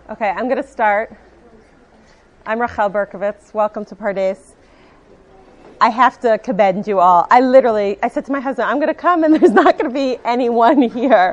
Okay, I'm going to start. I'm Rachel Berkovitz. Welcome to Pardes. I have to commend you all. I said to my husband, I'm going to come and there's not going to be anyone here.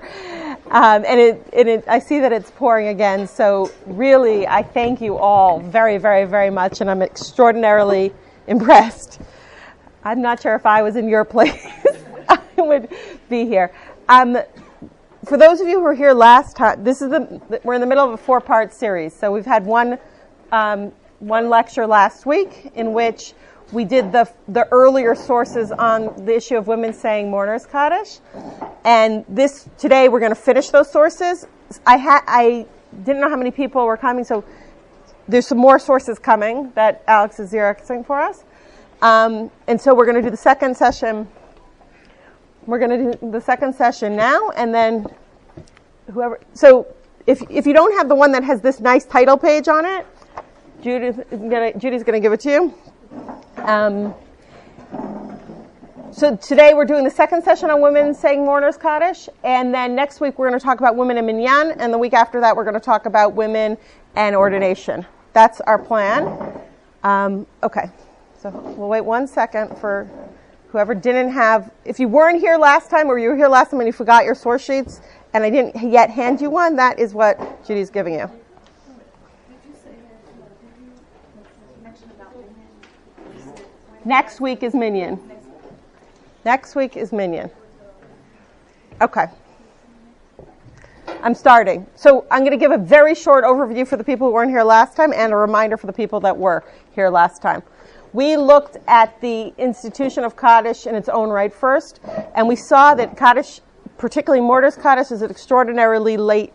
I see that it's pouring again. So really, I thank you all very, very, very much. And I'm extraordinarily impressed. I'm not sure if I was in your place, I would be here. For those of you who were here last time, we're in the middle of a 4-part series. So we've had one lecture last week in which we did the earlier sources on the issue of women saying mourner's Kaddish. And today we're going to finish those sources. I didn't know how many people were coming, so there's some more sources coming that Alex is xeroxing for us. And so we're going to do the second session. We're going to do the second session now, and then So if you don't have the one that has this nice title page on it, Judy's going to give it to you. So today we're doing the second session on women saying mourner's Kaddish, and then next week we're going to talk about women in Minyan, and the week after that we're going to talk about women and ordination. That's our plan. Okay, so we'll wait 1 second for whoever didn't have. If you weren't here last time, or you were here last time and you forgot your source sheets, and I didn't yet hand you one, that is what Judy's giving you. Next week is Minyan. Next week is Minyan. Okay. I'm starting. So I'm going to give a very short overview for the people who weren't here last time and a reminder for the people that were here last time. We looked at the institution of Kaddish in its own right first, and we saw that Kaddish, particularly mourner's Kaddish, is an extraordinarily late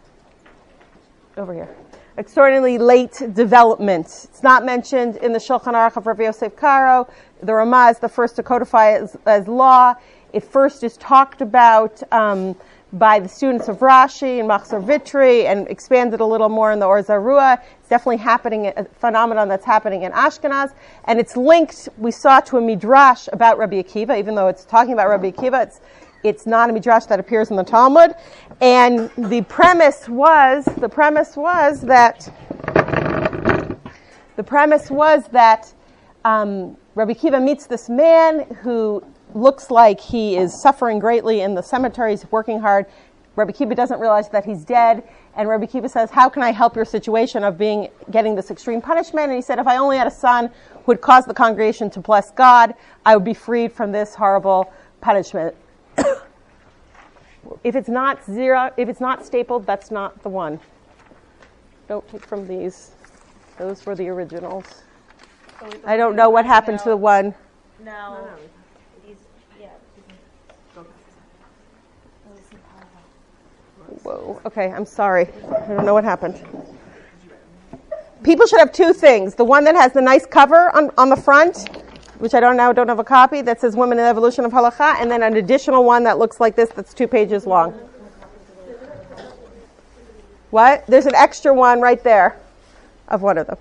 development. It's not mentioned in the Shulchan Aruch of Rav Yosef Karo. The Ramah is the first to codify it as law. It first is talked about by the students of Rashi and Machzor Vitri, and expanded a little more in the Or Zarua. It's definitely a phenomenon that's happening in Ashkenaz. And it's linked, we saw, to a midrash about Rabbi Akiva, even though it's talking about Rabbi Akiva, it's not a midrash that appears in the Talmud. And the premise was that Rabbi Akiva meets this man who looks like he is suffering greatly in the cemetery. He's working hard. Rabbi Akiva doesn't realize that he's dead. And Rabbi Akiva says, how can I help your situation of getting this extreme punishment? And he said, if I only had a son who would cause the congregation to bless God, I would be freed from this horrible punishment. If it's not stapled, that's not the one. Don't take from these. Those were the originals. I don't know what happened to the one. No. Whoa. Okay, I'm sorry. I don't know what happened. People should have two things. The one that has the nice cover on the front, which I don't have a copy, that says Women in the Evolution of Halakha, and then an additional one that looks like this that's 2 pages long. What? There's an extra one right there of one of them.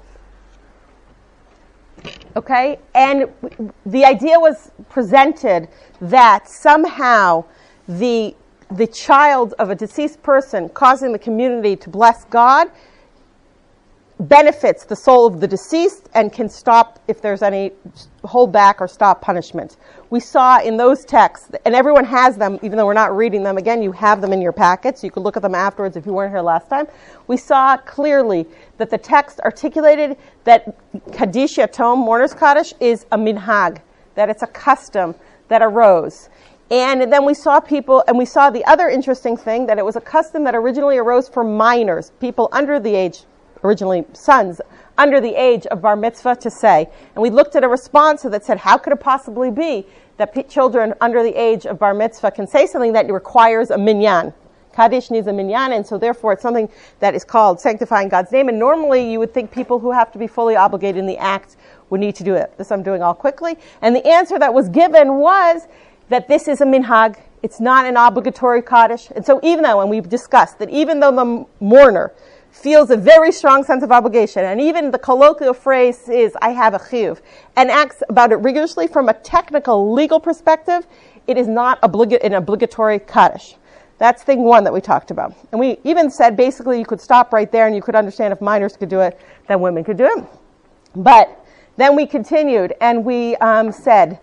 Okay? And the idea was presented that somehow the child of a deceased person causing the community to bless God benefits the soul of the deceased and can stop, if there's any, hold back or stop punishment. We saw in those texts, and everyone has them, even though we're not reading them. Again, you have them in your packets. So you can look at them afterwards if you weren't here last time. We saw clearly that the text articulated that Kaddish Yatom, mourner's Kaddish, is a minhag, that it's a custom that arose. And then we saw the other interesting thing, that it was a custom that originally arose for minors, people under the age, originally sons, under the age of bar mitzvah to say. And we looked at a response that said, how could it possibly be that children under the age of bar mitzvah can say something that requires a minyan? Kaddish needs a minyan, and so therefore it's something that is called sanctifying God's name. And normally you would think people who have to be fully obligated in the act would need to do it. This I'm doing all quickly. And the answer that was given was that this is a minhag. It's not an obligatory Kaddish. And so even though, and we've discussed, that even though the mourner feels a very strong sense of obligation, and even the colloquial phrase is, I have a chiyuv, and acts about it rigorously from a technical, legal perspective, it is not an obligatory Kaddish. That's thing one that we talked about. And we even said basically you could stop right there and you could understand if minors could do it, then women could do it. But then we continued and we said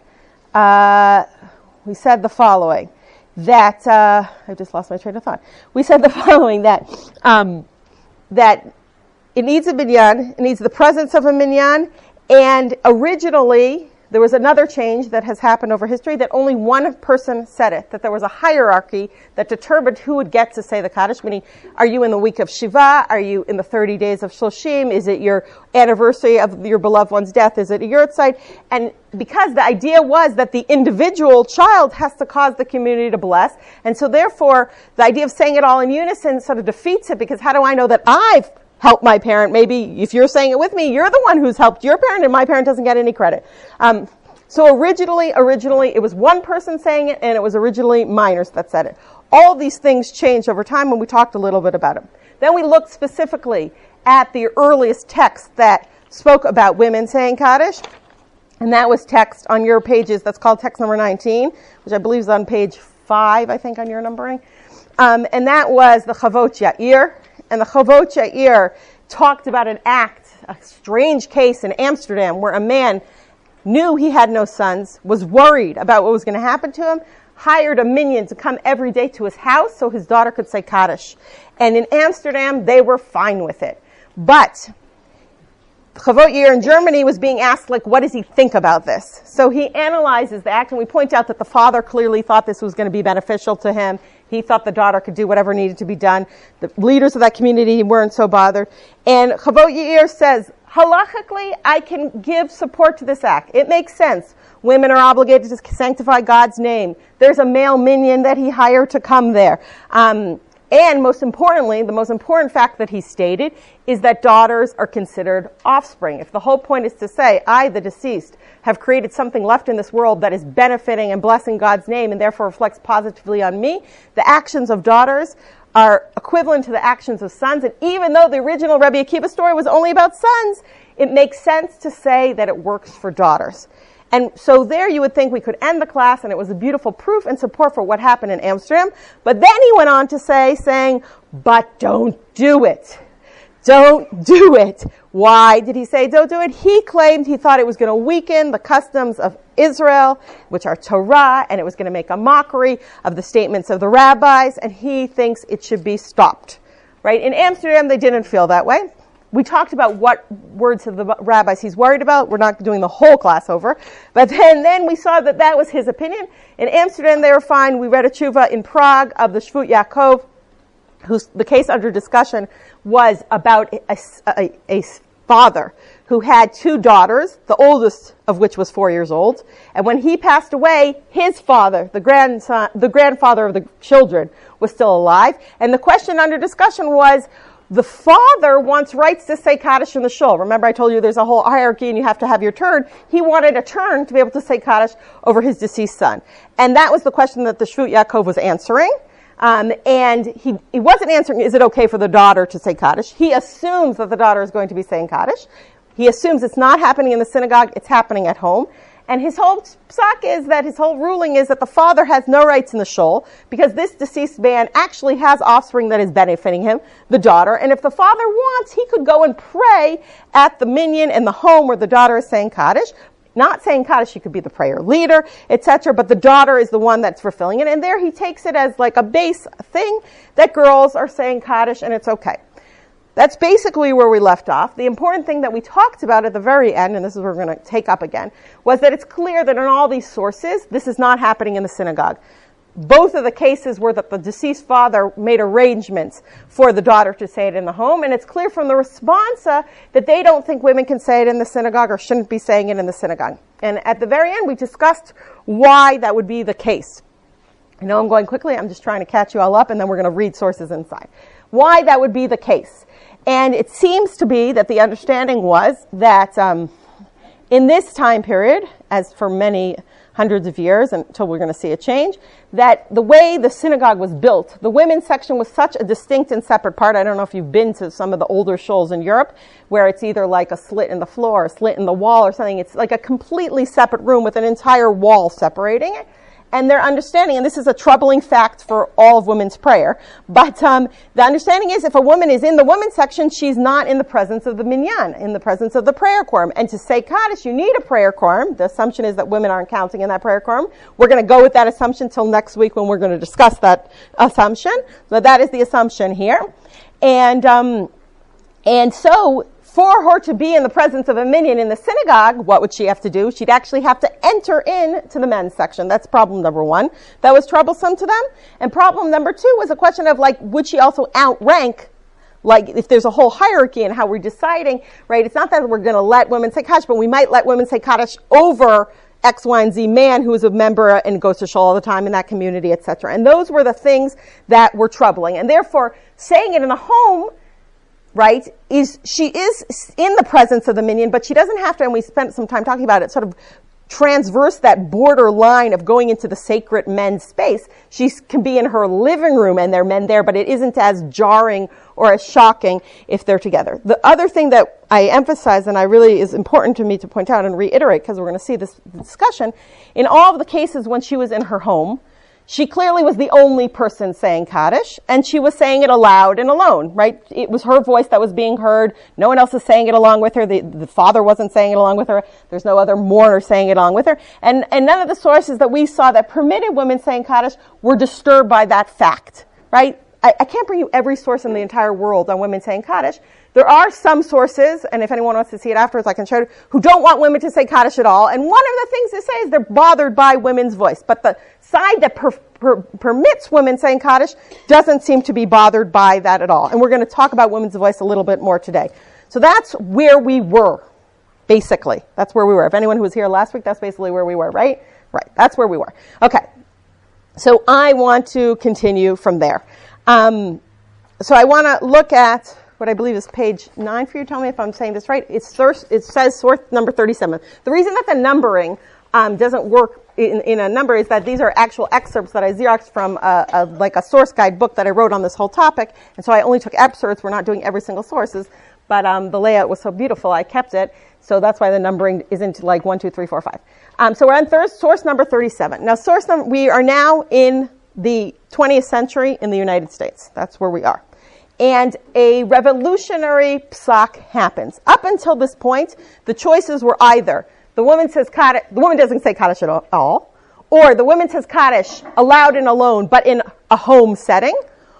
the following, that I just lost my train of thought. We said the following, that it needs a minyan, it needs the presence of a minyan, and originally there was another change that has happened over history, that only one person said it, that there was a hierarchy that determined who would get to say the Kaddish, meaning, are you in the week of Shiva? Are you in the 30 days of Shloshim? Is it your anniversary of your beloved one's death? Is it a yurtzeit? And because the idea was that the individual child has to cause the community to bless, and so therefore the idea of saying it all in unison sort of defeats it, because how do I know that I've help my parent? Maybe if you're saying it with me, you're the one who's helped your parent and my parent doesn't get any credit. So originally it was one person saying it, and it was originally minors that said it. All these things changed over time, and we talked a little bit about them. Then we looked specifically at the earliest text that spoke about women saying Kaddish, and that was text on your pages. That's called text number 19, which I believe is on page 5, I think, on your numbering. And that was the Chavot Yair. And the Chavot Yair talked about an act, a strange case in Amsterdam, where a man knew he had no sons, was worried about what was going to happen to him, hired a minyan to come every day to his house so his daughter could say Kaddish. And in Amsterdam, they were fine with it. But Chavot Yair in Germany was being asked, what does he think about this? So he analyzes the act, and we point out that the father clearly thought this was going to be beneficial to him. He thought the daughter could do whatever needed to be done. The leaders of that community weren't so bothered. And Chavot Yair says, halachically, I can give support to this act. It makes sense. Women are obligated to sanctify God's name. There's a male minyan that he hired to come there. And most importantly, the most important fact that he stated is that daughters are considered offspring. If the whole point is to say, I, the deceased, have created something left in this world that is benefiting and blessing God's name and therefore reflects positively on me, the actions of daughters are equivalent to the actions of sons. And even though the original Rabbi Akiva story was only about sons, it makes sense to say that it works for daughters. And so there you would think we could end the class, and it was a beautiful proof and support for what happened in Amsterdam. But then he went on to saying, but don't do it. Don't do it. Why did he say don't do it? He claimed he thought it was going to weaken the customs of Israel, which are Torah, and it was going to make a mockery of the statements of the rabbis, and he thinks it should be stopped. Right? In Amsterdam, they didn't feel that way. We talked about what words of the rabbis he's worried about. We're not doing the whole class over. But then we saw that was his opinion. In Amsterdam, they were fine. We read a tshuva in Prague of the Shvut Yaakov, the case under discussion was about a father who had two daughters, the oldest of which was 4 years old. And when he passed away, his father, the grandfather of the children, was still alive. And the question under discussion was, the father wants rights to say Kaddish in the shul. Remember I told you there's a whole hierarchy and you have to have your turn. He wanted a turn to be able to say Kaddish over his deceased son. And that was the question that the Shvut Yaakov was answering. And he wasn't answering, is it okay for the daughter to say Kaddish? He assumes that the daughter is going to be saying Kaddish. He assumes it's not happening in the synagogue, it's happening at home. And his whole psak is that his whole ruling is that the father has no rights in the shul because this deceased man actually has offspring that is benefiting him, the daughter. And if the father wants, he could go and pray at the minyan in the home where the daughter is saying Kaddish. Not saying Kaddish, she could be the prayer leader, etc. But the daughter is the one that's fulfilling it. And there he takes it as like a base thing that girls are saying Kaddish and it's okay. That's basically where we left off. The important thing that we talked about at the very end, and this is where we're going to take up again, was that it's clear that in all these sources, this is not happening in the synagogue. Both of the cases were that the deceased father made arrangements for the daughter to say it in the home, and it's clear from the responsa that they don't think women can say it in the synagogue or shouldn't be saying it in the synagogue. And at the very end, we discussed why that would be the case. I know I'm going quickly. I'm just trying to catch you all up, and then we're going to read sources inside. Why that would be the case. And it seems to be that the understanding was that in this time period, as for many hundreds of years until we're going to see a change, that the way the synagogue was built, the women's section was such a distinct and separate part. I don't know if you've been to some of the older shuls in Europe where it's either like a slit in the floor, a slit in the wall or something. It's like a completely separate room with an entire wall separating it. and their understanding, and this is a troubling fact for all of women's prayer, but the understanding is if a woman is in the women's section, she's not in the presence of the minyan, in the presence of the prayer quorum. And to say Kaddish, you need a prayer quorum. The assumption is that women aren't counting in that prayer quorum. We're going to go with that assumption till next week when we're going to discuss that assumption. So that is the assumption here. And so for her to be in the presence of a minyan in the synagogue, what would she have to do? She'd actually have to enter into the men's section. That's problem number one. That was troublesome to them. And problem number two was a question of, like, would she also outrank, like, if there's a whole hierarchy in how we're deciding, right? It's not that we're going to let women say Kaddish, but we might let women say Kaddish over X, Y, and Z man who is a member and goes to shul all the time in that community, etc. And those were the things that were troubling. And therefore, saying it in the home, right, she is in the presence of the minyan, but she doesn't have to, and we spent some time talking about it, sort of transverse that border line of going into the sacred men's space. She can be in her living room and there are men there, but it isn't as jarring or as shocking if they're together. The other thing that I emphasize, and I really is important to me to point out and reiterate, because we're going to see this discussion, in all of the cases when she was in her home, she clearly was the only person saying Kaddish, and she was saying it aloud and alone, right? It was her voice that was being heard. No one else is saying it along with her. The father wasn't saying it along with her. There's no other mourner saying it along with her. And none of the sources that we saw that permitted women saying Kaddish were disturbed by that fact, right? I can't bring you every source in the entire world on women saying Kaddish. There are some sources, and if anyone wants to see it afterwards, I can show you, who don't want women to say Kaddish at all. And one of the things they say is they're bothered by women's voice. But the side that permits women saying Kaddish doesn't seem to be bothered by that at all. And we're going to talk about women's voice a little bit more today. So that's where we were, basically. That's where we were. If anyone who was here last week, that's basically where we were, right? Right. That's where we were. Okay. So I want to continue from there. So I want to look at what I believe is page 9 for you. Tell me if I'm saying this right. It says source number 37. The reason that the numbering doesn't work in a number is that these are actual excerpts that I Xeroxed from like a source guide book that I wrote on this whole topic. And so I only took excerpts. We're not doing every single sources. But the layout was so beautiful, I kept it. So that's why the numbering isn't like 1, 2, 3, 4, 5. So we're on source number 37. Now, we are now in the 20th century in the United States. That's where we are. And a revolutionary psak happens. Up until this point, the choices were either the woman says Kaddish, the woman doesn't say Kaddish at all, or the woman says Kaddish aloud and alone, but in a home setting,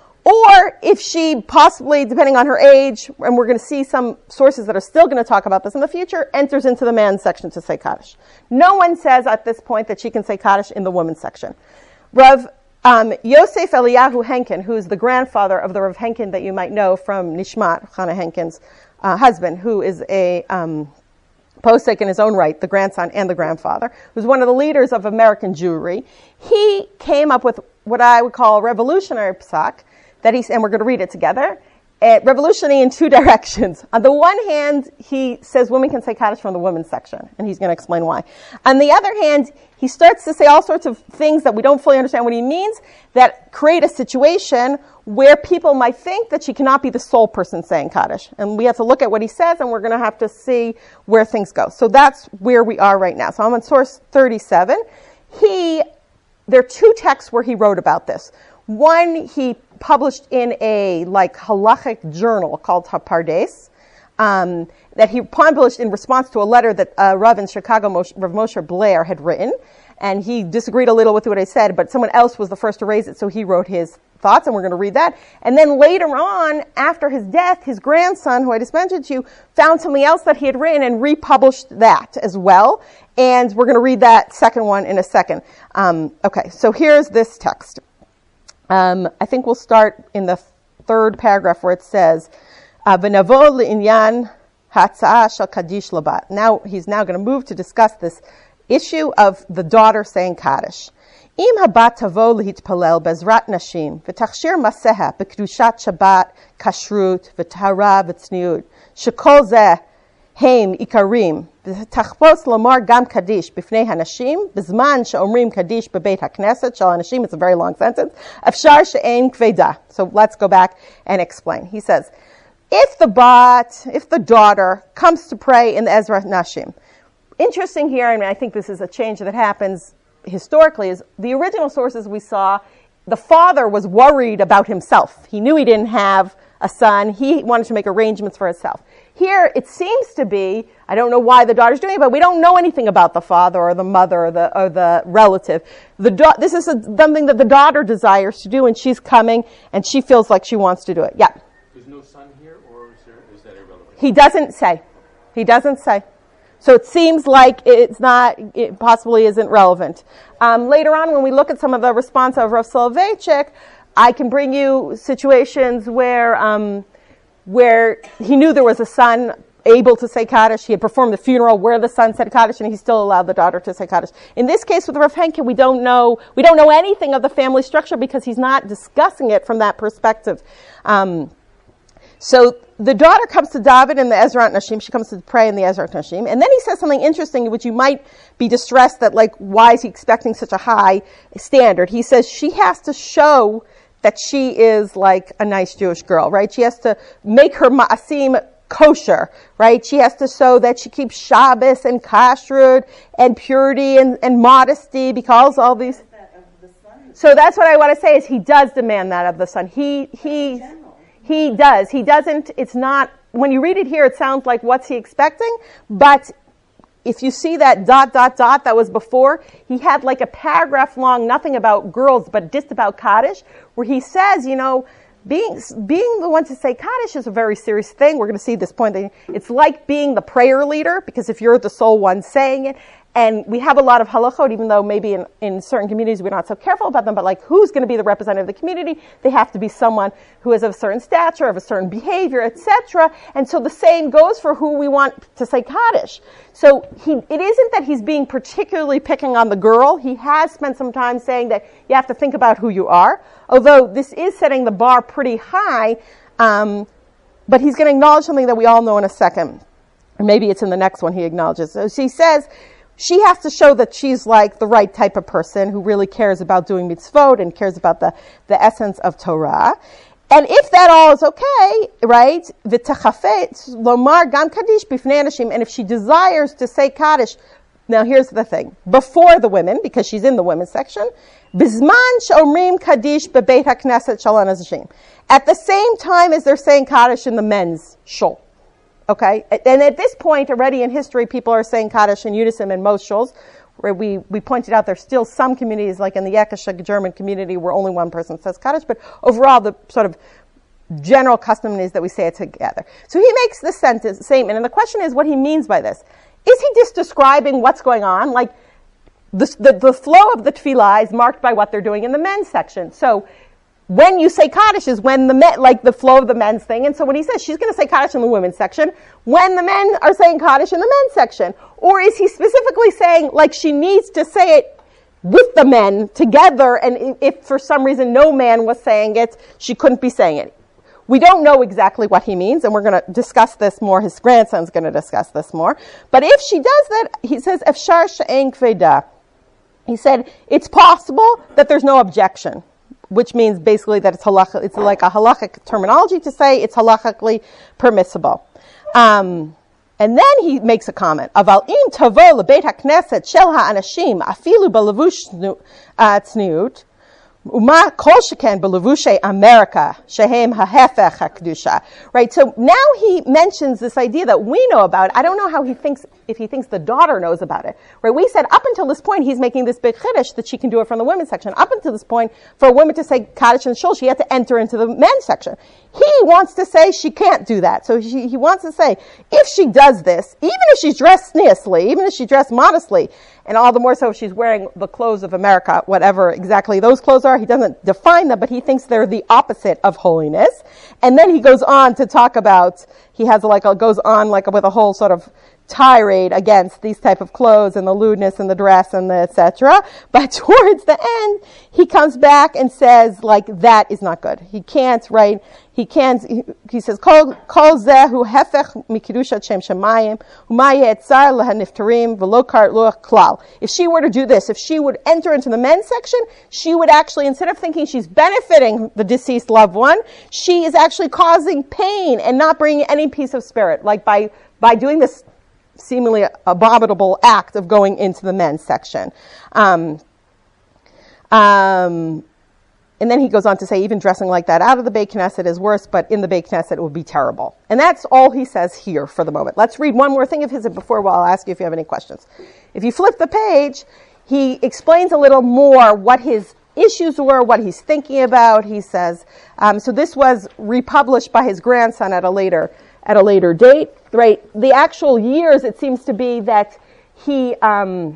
or if she possibly, depending on her age, and we're going to see some sources that are still going to talk about this in the future, enters into the man's section to say Kaddish. No one says at this point that she can say Kaddish in the woman's section. Rav Yosef Eliyahu Henkin, who is the grandfather of the Rav Henkin that you might know from Nishmat, Chana Henkin's husband, who is a posek in his own right, the grandson and the grandfather, who's one of the leaders of American Jewry. He came up with what I would call a revolutionary psak, and we're going to read it together. Revolutionary in two directions. On the one hand, he says women can say Kaddish from the women's section, and he's going to explain why. On the other hand, he starts to say all sorts of things that we don't fully understand what he means, that create a situation where people might think that she cannot be the sole person saying Kaddish. And we have to look at what he says, and we're going to have to see where things go. So that's where we are right now. So I'm on source 37. There are two texts where he wrote about this. One, he published in a halachic journal called Hapardes, that he published in response to a letter that Rav in Chicago, Rav Moshe Blair, had written. And he disagreed a little with what I said, but someone else was the first to raise it, so he wrote his thoughts, and we're going to read that. And then later on, after his death, his grandson, who I just mentioned to you, found something else that he had written and republished that as well. And we're going to read that second one in a second. Okay, so here's this text. I think we'll start in the third paragraph where it says, "V'navo le'inyan ha'atzah shel Kaddish labat." Now, he's now going to move to discuss this issue of the daughter saying Kaddish. Im habat tavo lehitpalel bezrat nashim v'tachshir maseha b'kedushat Shabbat kashrut v'tahara v'tzniut shekol zeh heim ikarim v'tachpos lomar gam Kaddish b'fnei hanashim b'zman she'omrim Kaddish b'beit hakneset shel hanashim. It's a very long sentence. Afshar she'ein kveda. So let's go back and explain. He says, if the daughter comes to pray in the Ezrat Nashim. Interesting here, and I think this is a change that happens historically is the original sources we saw, the father was worried about himself. He knew he didn't have a son. He wanted to make arrangements for himself. Here, it seems to be, I don't know why the daughter's doing it, but we don't know anything about the father or the mother or the relative. This is something that the daughter desires to do, and she's coming, and she feels like she wants to do it. Yeah? There's no son here, or is that irrelevant? He doesn't say. He doesn't say. So it seems like it possibly isn't relevant. Later on, when we look at some of the response of Rav Soloveitchik, I can bring you situations where he knew there was a son able to say Kaddish. He had performed the funeral where the son said Kaddish, and he still allowed the daughter to say Kaddish. In this case with Rav Henke, we don't know anything of the family structure because he's not discussing it from that perspective. So the daughter comes to David in the Ezrat Nashim. She comes to pray in the Ezrat Nashim. And then he says something interesting, which you might be distressed that, like, why is he expecting such a high standard? He says she has to show that she is like a nice Jewish girl, right? She has to make her ma'asim kosher, right? She has to show that she keeps Shabbos and kashrut and purity and modesty because all these. So that's what I want to say is he does demand that of the son. He does. He doesn't, it's not, when you read it here, it sounds like what's he expecting, but if you see that ... that was before, he had like a paragraph long, nothing about girls, but just about Kaddish, where he says, being the one to say Kaddish is a very serious thing. We're going to see this point. It's like being the prayer leader, because if you're the sole one saying it, and we have a lot of halachot, even though maybe in certain communities we're not so careful about them, but like who's going to be the representative of the community? They have to be someone who is of a certain stature, of a certain behavior, etc. And so the same goes for who we want to say Kaddish. So it isn't that he's being particularly picking on the girl. He has spent some time saying that you have to think about who you are, although this is setting the bar pretty high, but he's going to acknowledge something that we all know in a second. Or maybe it's in the next one he acknowledges. So he says, she has to show that she's like the right type of person who really cares about doing mitzvot and cares about the essence of Torah. And if that all is okay, right, v'tachafet lomar gam kaddish b'fnei anashim, and if she desires to say Kaddish, now here's the thing, before the women, because she's in the women's section, bizman shomrim kaddish bebeit hakneset shel hanashim, at the same time as they're saying Kaddish in the men's shul. Okay, and at this point already in history, people are saying Kaddish in unison in most shuls, where we pointed out there's still some communities, like in the Yekisha German community, where only one person says Kaddish, but overall the sort of general custom is that we say it together. So he makes this statement, and the question is what he means by this. Is he just describing what's going on? Like, the flow of the tefillah is marked by what they're doing in the men's section. So when you say Kaddish is when the men, like the flow of the men's thing. And so when he says she's going to say Kaddish in the women's section, when the men are saying Kaddish in the men's section, or is he specifically saying like she needs to say it with the men together, and if for some reason no man was saying it, she couldn't be saying it? We don't know exactly what he means, and we're going to discuss this more. His grandson's going to discuss this more. But if she does that, he says, Efshar she'en kveda. He said, it's possible that there's no objection, which means basically that it's like a halachic terminology to say it's halachically permissible. And then he makes a comment. Aval im tavo lebeit hakneset shel ha'anashim afilu belevush tzniut uma kol sheken belevushe America shehem hahefech hakdusha. Right. So now he mentions this idea that we know about. I don't know how if he thinks the daughter knows about it. Right. We said up until this point he's making this big chiddush that she can do it from the women's section. Up until this point, for a woman to say Kaddish and Shul, she had to enter into the men's section. He wants to say she can't do that. So he wants to say, if she does this, even if she's dressed nicely, even if she's dressed modestly, and all the more so if she's wearing the clothes of America, whatever exactly those clothes are, he doesn't define them, but he thinks they're the opposite of holiness. And then he goes on to talk about, goes on with a whole sort of tirade against these type of clothes and the lewdness and the dress and the etc. But towards the end, he comes back and says, like, that is not good. He can't, right? He says, Kol zehu hefech mikidushat shem shemayim, uma yetzar lehaniftarim v'lo kart luach klal. If she were to do this, if she would enter into the men's section, she would actually, instead of thinking she's benefiting the deceased loved one, she is actually causing pain and not bringing any peace of spirit, like by doing this seemingly abominable act of going into the men's section. And then he goes on to say, even dressing like that out of the Beit Knesset is worse, but in the Beit Knesset it would be terrible. And that's all he says here for the moment. Let's read one more thing of his before I'll ask you if you have any questions. If you flip the page, he explains a little more what his issues were, what he's thinking about. He says, so this was republished by his grandson at a later date, right? The actual years, it seems to be that he, I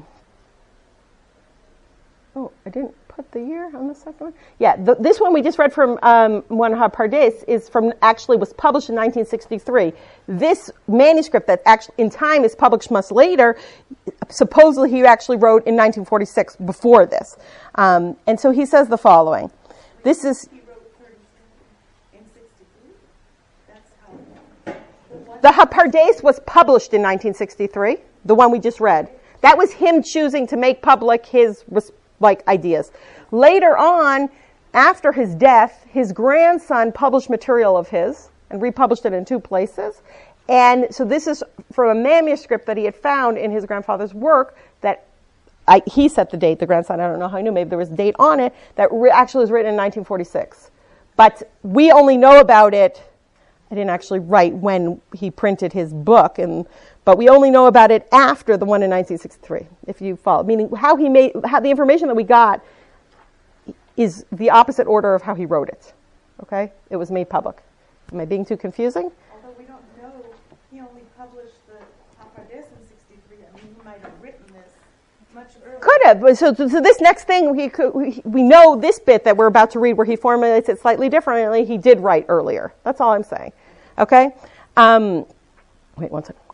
didn't put the year on the second one. Yeah, this one we just read from One HaPardes was published in 1963. This manuscript that actually in time is published much later, supposedly he actually wrote in 1946 before this. And so he says the following. This is... He wrote 37 in 63? The HaPardes was published in 1963, the one we just read. That was him choosing to make public his ideas. Later on, after his death, his grandson published material of his and republished it in 2 places. And so this is from a manuscript that he had found in his grandfather's work that he set the date, the grandson, I don't know how he knew, maybe there was a date on it, that actually was written in 1946. But we only know about it, I didn't actually write when he printed his book, but we only know about it after the one in 1963, if you follow. Meaning how the information that we got is the opposite order of how he wrote it. Okay? It was made public. Am I being too confusing? Although we don't know, he only published the HaPardes in 63. I mean, he might have written this much earlier. Could have. So this next thing, we know this bit that we're about to read where he formulates it slightly differently, he did write earlier. That's all I'm saying. Okay? Wait one second.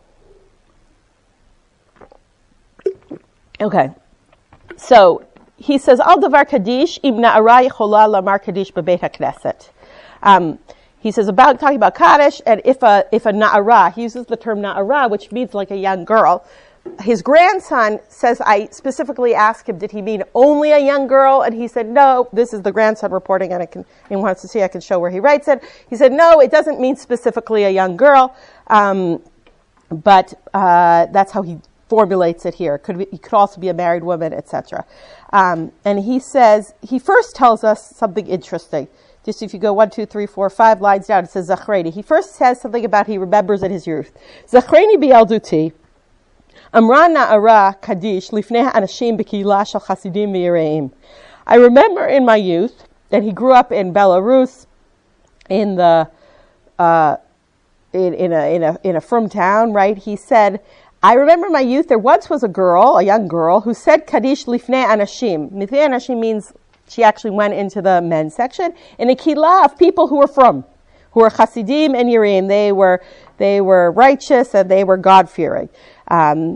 Okay. So he says, Al davar kadish im na'ara yechola lamar kadish bebeit hakneset. He says talking about Kaddish, and if a na'ara, he uses the term na'ara, which means like a young girl. His grandson says, I specifically asked him, did he mean only a young girl? And he said, no. This is the grandson reporting, and he wants to see, I can show where he writes it. He said, no, it doesn't mean specifically a young girl, but that's how he formulates it here. It could also be a married woman, etc. And he says, he first tells us something interesting. Just if you go 1, 2, 3, 4, 5 lines down, it says Zachreni. He first says something about he remembers in his youth. Zachreni bi'elduti, Amra na'ara kadish lifnei anashim b'kihila shel chasidim v'yireim. I remember in my youth that he grew up in Belarus, in the in a frum town, right? He said, I remember my youth, there once was a young girl, who said Kaddish lifnei anashim. Lifnei anashim means she actually went into the men's section, in a kihila of people who were Hasidim and Yireim. They were righteous and they were God-fearing. And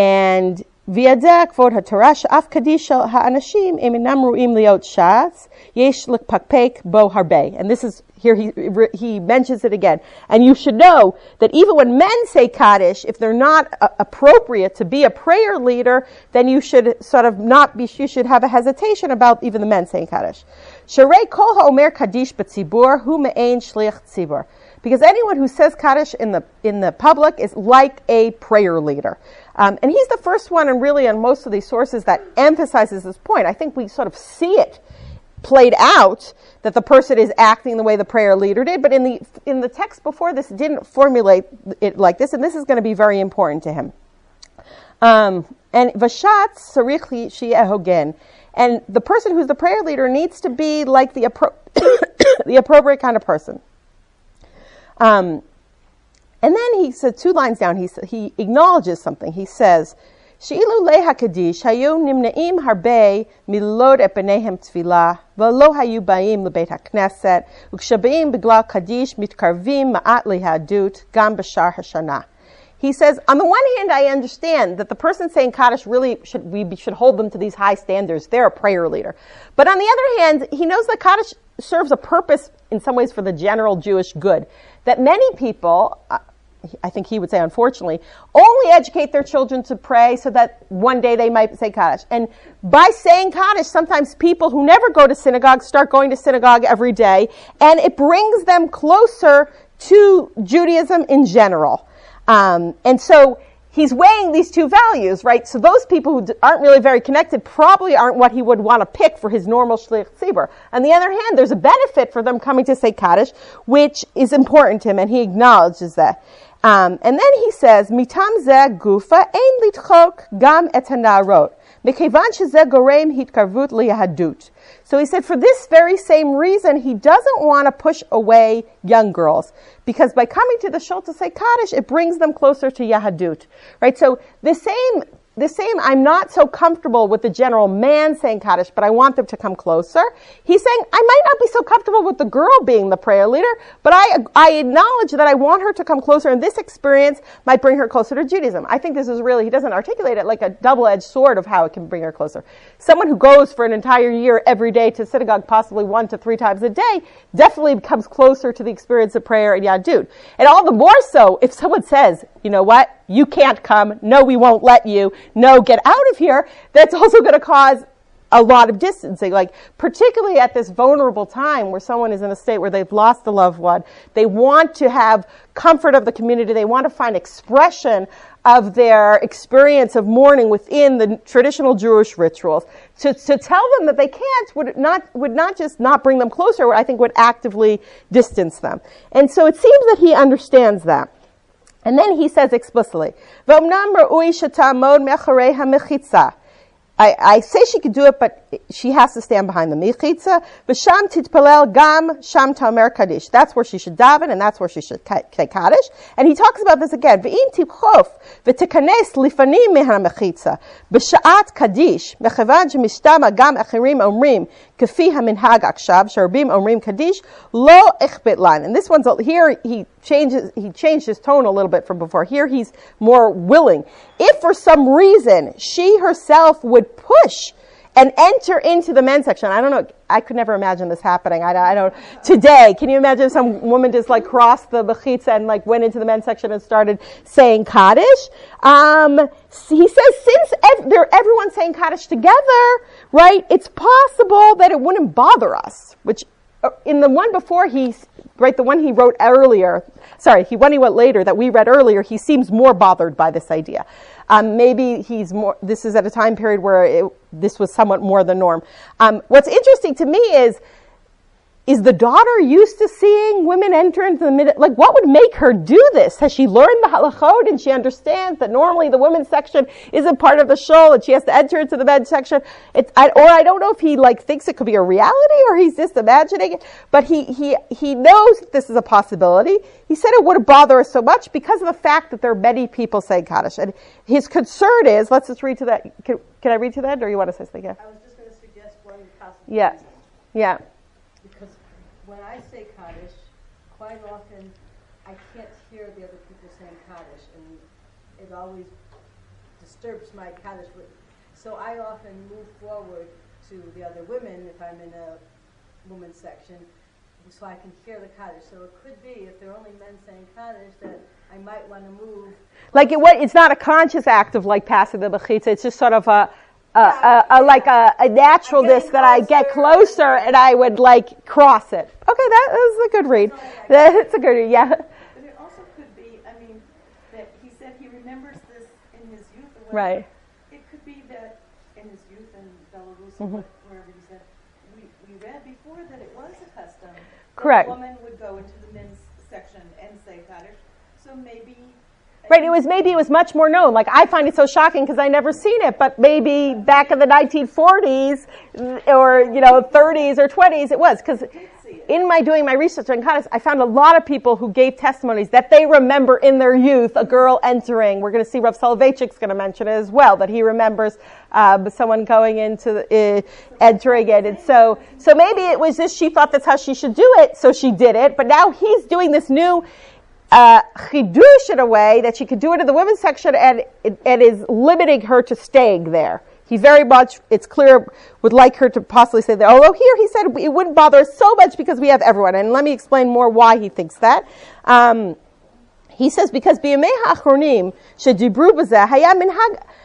v'yadeh kvod haTorah she'af Kaddish ha'anashim im inam ru'im liot shas yesh l'pakpek bo harbe. And this is here he mentions it again. And you should know that even when men say Kaddish, if they're not appropriate to be a prayer leader, then you should you should have a hesitation about even the men saying Kaddish. Sharei kol ha'omer Kaddish b'tzibur hu me'ein shliach tzibur. Because anyone who says Kaddish in the public is like a prayer leader. And he's the first one, and really on most of these sources, that emphasizes this point. I think we sort of see it played out that the person is acting the way the prayer leader did, but in the text before this didn't formulate it like this, and this is going to be very important to him. And vashat sarich shi'eh hogen, and the person who's the prayer leader needs to be like the appropriate kind of person. And then he said 2 lines down, he acknowledges something. He says, She'ilu leha kadish hayu nimnaim harbe milod et benehem tefillah v'lo hayu ba'im lebeit hakneset ukshabeim beglal kadish mitkarvim ma'at lehadut gam b'shar hashana. He says, on the one hand, I understand that the person saying Kaddish we should hold them to these high standards. They're a prayer leader. But on the other hand, he knows that Kaddish serves a purpose in some ways for the general Jewish good. That many people, I think he would say unfortunately, only educate their children to pray so that one day they might say Kaddish. And by saying Kaddish, sometimes people who never go to synagogue start going to synagogue every day, and it brings them closer to Judaism in general. And so he's weighing these two values, right? So those people who aren't really very connected probably aren't what he would want to pick for his normal shlich tzibur. On the other hand, there's a benefit for them coming to say Kaddish, which is important to him, and he acknowledges that. And then he says, "Mitam zeh gufa ein litchok gam et hanarot, mekevan shezeh gorem hitkarvut liyahadut." So he said, for this very same reason, he doesn't want to push away young girls, because by coming to the shul to say Kaddish, it brings them closer to Yahadut, right? So the same, I'm not so comfortable with the general man saying Kaddish, but I want them to come closer. He's saying, I might not be so comfortable with the girl being the prayer leader, but I acknowledge that I want her to come closer, and this experience might bring her closer to Judaism. I think this is really, he doesn't articulate it like a double-edged sword of how it can bring her closer. Someone who goes for an entire year every day to synagogue, possibly 1 to 3 times a day, definitely comes closer to the experience of prayer in Yahadut. And all the more so if someone says, you know what, you can't come, no, we won't let you, no, get out of here, that's also going to cause a lot of distancing, like particularly at this vulnerable time where someone is in a state where they've lost a loved one. They want to have comfort of the community. They want to find expression of their experience of mourning within the traditional Jewish rituals. To tell them that they can't would not just not bring them closer, I think would actively distance them. And so it seems that he understands that. And then he says explicitly, "V'omnam ra'ui shetamod me'acharei ha'mechitza." I say she could do it, but she has to stand behind the mechitza. V'sham titpalel gam sham tamer kaddish. That's where she should daven, and that's where she should say kaddish. And he talks about this again. V'in tipchof v'tikanes lifanim meha mechitza b'sha'at kaddish mechavan shemishtama gam achirim omrim kefi haminhag akshav sharabim omrim kaddish lo ichbit lan. And this one's here. He changed his tone a little bit from before. Here he's more willing. If for some reason she herself would push and enter into the men's section, I don't know, I could never imagine this happening. I don't, today, can you imagine some woman just like crossed the mechitza and like went into the men's section and started saying Kaddish? He says since everyone's saying Kaddish together, right, it's possible that it wouldn't bother us, which in the one before the one he wrote earlier, one he wrote later that we read earlier, he seems more bothered by this idea. Maybe this is at a time period where this was somewhat more the norm. What's interesting to me is the daughter used to seeing women enter into the middle? Like, what would make her do this? Has she learned the halachot and she understands that normally the women's section isn't part of the shul and she has to enter into the men's section? I don't know if he thinks it could be a reality or he's just imagining it, but he knows that this is a possibility. He said it wouldn't bother us so much because of the fact that there are many people saying Kaddish. And his concern is, let's just read to that. Can I read to that, or you want to say something? I was just going to suggest one possibility. Yeah. Because when I say Kaddish, quite often I can't hear the other people saying Kaddish, and it always disturbs my Kaddish. So I often move forward to the other women if I'm in a women's section, so I can hear the Kaddish. So it could be, if there are only men saying Kaddish, that I might want to move. It's not a conscious act of passing the mechitza. It's just sort of a naturalness that I get closer and I would cross it. Okay, that is a good read. That's a good read, yeah. But it also could be, that he said he remembers this in his youth or whatever. Right. It could be that in his youth in Belarus or wherever he said, we read before that it was a custom. Correct. That a woman would go into the men's section and say Kaddish. So maybe... Right, it was much more known. I find it so shocking because I never seen it, but maybe back in the 1940s or 30s or 20s it was. Because in doing my research on Kaddish, I found a lot of people who gave testimonies that they remember in their youth a girl entering. We're going to see Rav Soloveitchik's going to mention it as well, that he remembers someone going into entering it. And so maybe it was just she thought that's how she should do it, so she did it. But now he's doing this new chidush in a way that she could do it in the women's section and is limiting her to staying there. He very much, it's clear, would like her to possibly say that. Although here he said it wouldn't bother us so much because we have everyone. And let me explain more why he thinks that. He says because b'yamei ha'achronim shedibru b'zeh haya minhag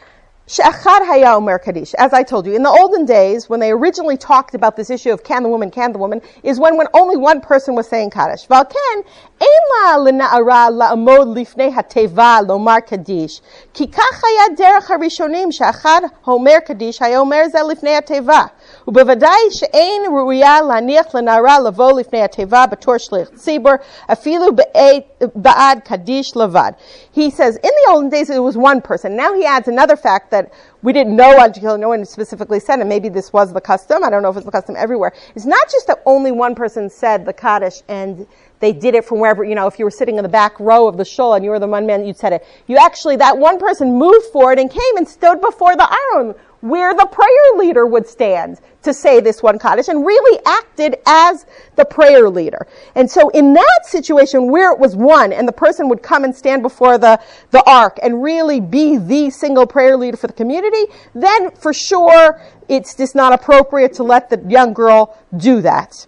She'achad haya omer kaddish. As I told you, in the olden days, when they originally talked about this issue of can the woman, is when only one person was saying kaddish. Valken ein la lena'ara la'amod lifnei hateva lomar kaddish. Ki kach haya derech harishonim she'achad homer kaddish haya omer ze lifnei hateva. ובוודאי שאין ראויה להניח לנערה לבוא לפני התיבה בתור שליח ציבור, אפילו בעד קדיש לבד. He says, in the olden days it was one person. Now he adds another fact that we didn't know until no one specifically said, and maybe this was the custom, I don't know if it's the custom everywhere. It's not just that only one person said the Kaddish and they did it from wherever, if you were sitting in the back row of the shul and you were the one man, you'd said it. You actually, that one person moved forward and came and stood before the Aron, where the prayer leader would stand to say this one Kaddish, and really acted as the prayer leader. And so in that situation where it was one, and the person would come and stand before the ark and really be the single prayer leader for the community, then for sure it's just not appropriate to let the young girl do that.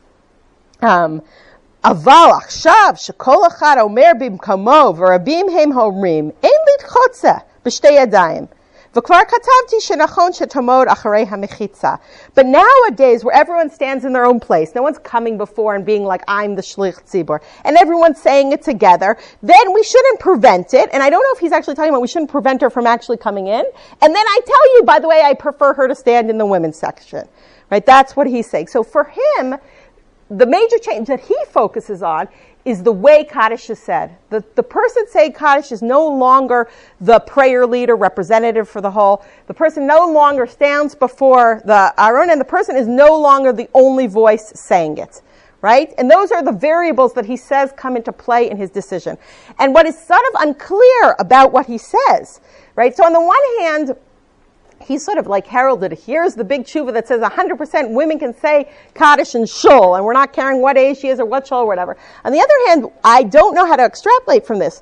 אבל עכשיו שכל אחד אומר במקומו ורבים הם אומרים אין לדחות זה בשתי ידיים. וכבר כתבתי שנכון שתעמוד אחרי המחיצה. But nowadays, where everyone stands in their own place, no one's coming before and being like, I'm the shlich tzibur, and everyone's saying it together, then we shouldn't prevent it. And I don't know if he's actually talking about we shouldn't prevent her from actually coming in. And then I tell you, by the way, I prefer her to stand in the women's section. Right? That's what he's saying. So for him, the major change that he focuses on is the way Kaddish is said. The person saying Kaddish is no longer the prayer leader, representative for the whole. The person no longer stands before the Aron, and the person is no longer the only voice saying it. Right? And those are the variables that he says come into play in his decision. And what is sort of unclear about what he says, right? So on the one hand, he sort of like heralded, here's the big tshuva that says 100% women can say Kaddish and shul, and we're not caring what age she is or what shul or whatever. On the other hand, I don't know how to extrapolate from this.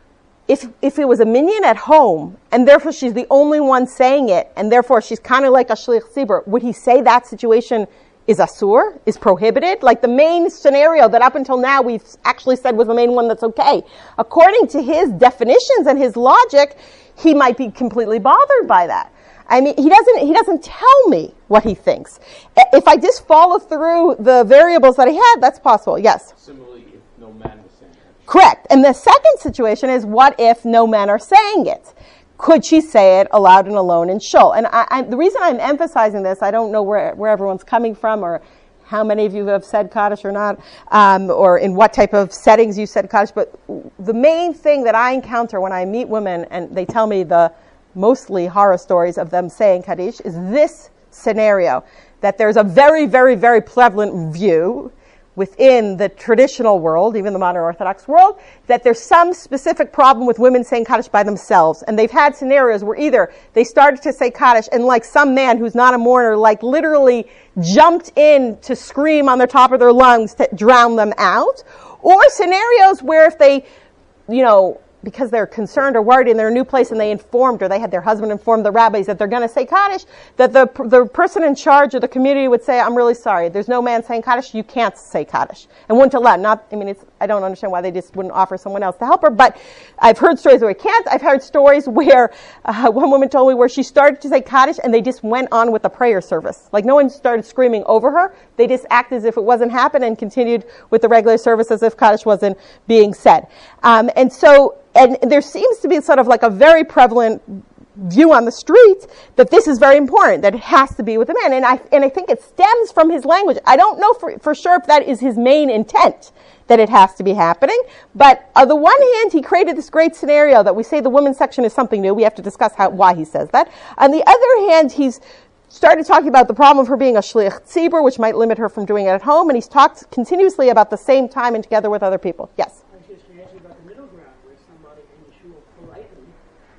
If it was a minyan at home, and therefore she's the only one saying it, and therefore she's kind of like a shlich tzibur, would he say that situation is asur, is prohibited? Like the main scenario that up until now we've actually said was the main one that's okay. According to his definitions and his logic, he might be completely bothered by that. I mean, he doesn't tell me what he thinks. If I just follow through the variables that he had, that's possible. Yes? Similarly, if no man was saying that. Correct. And the second situation is, what if no men are saying it? Could she say it aloud and alone in shul? And the reason I'm emphasizing this, I don't know where everyone's coming from or how many of you have said Kaddish or not, or in what type of settings you said Kaddish, but the main thing that I encounter when I meet women and they tell me the mostly horror stories of them saying Kaddish is this scenario, that there's a very, very, very prevalent view within the traditional world, even the modern Orthodox world, that there's some specific problem with women saying Kaddish by themselves. And they've had scenarios where either they started to say Kaddish and like some man who's not a mourner, like literally jumped in to scream on the top of their lungs to drown them out, or scenarios where if they, because they're concerned or worried in their new place and they informed, or they had their husband inform the rabbis that they're going to say Kaddish, that the person in charge of the community would say, I'm really sorry, there's no man saying Kaddish, you can't say Kaddish. And wouldn't allow, I don't understand why they just wouldn't offer someone else to help her, but I've heard stories where it can't. I've heard stories where one woman told me where she started to say Kaddish and they just went on with the prayer service. Like no one started screaming over her. They just acted as if it wasn't happening and continued with the regular service as if Kaddish wasn't being said. And there seems to be sort of like a very prevalent view on the street that this is very important, that it has to be with a man. And I think it stems from his language. I don't know for sure if that is his main intent, that it has to be happening. But on the one hand, he created this great scenario that we say the women's section is something new. We have to discuss why he says that. On the other hand, he's started talking about the problem of her being a shlich tzibur, which might limit her from doing it at home. And he's talked continuously about the same time and together with other people. Yes?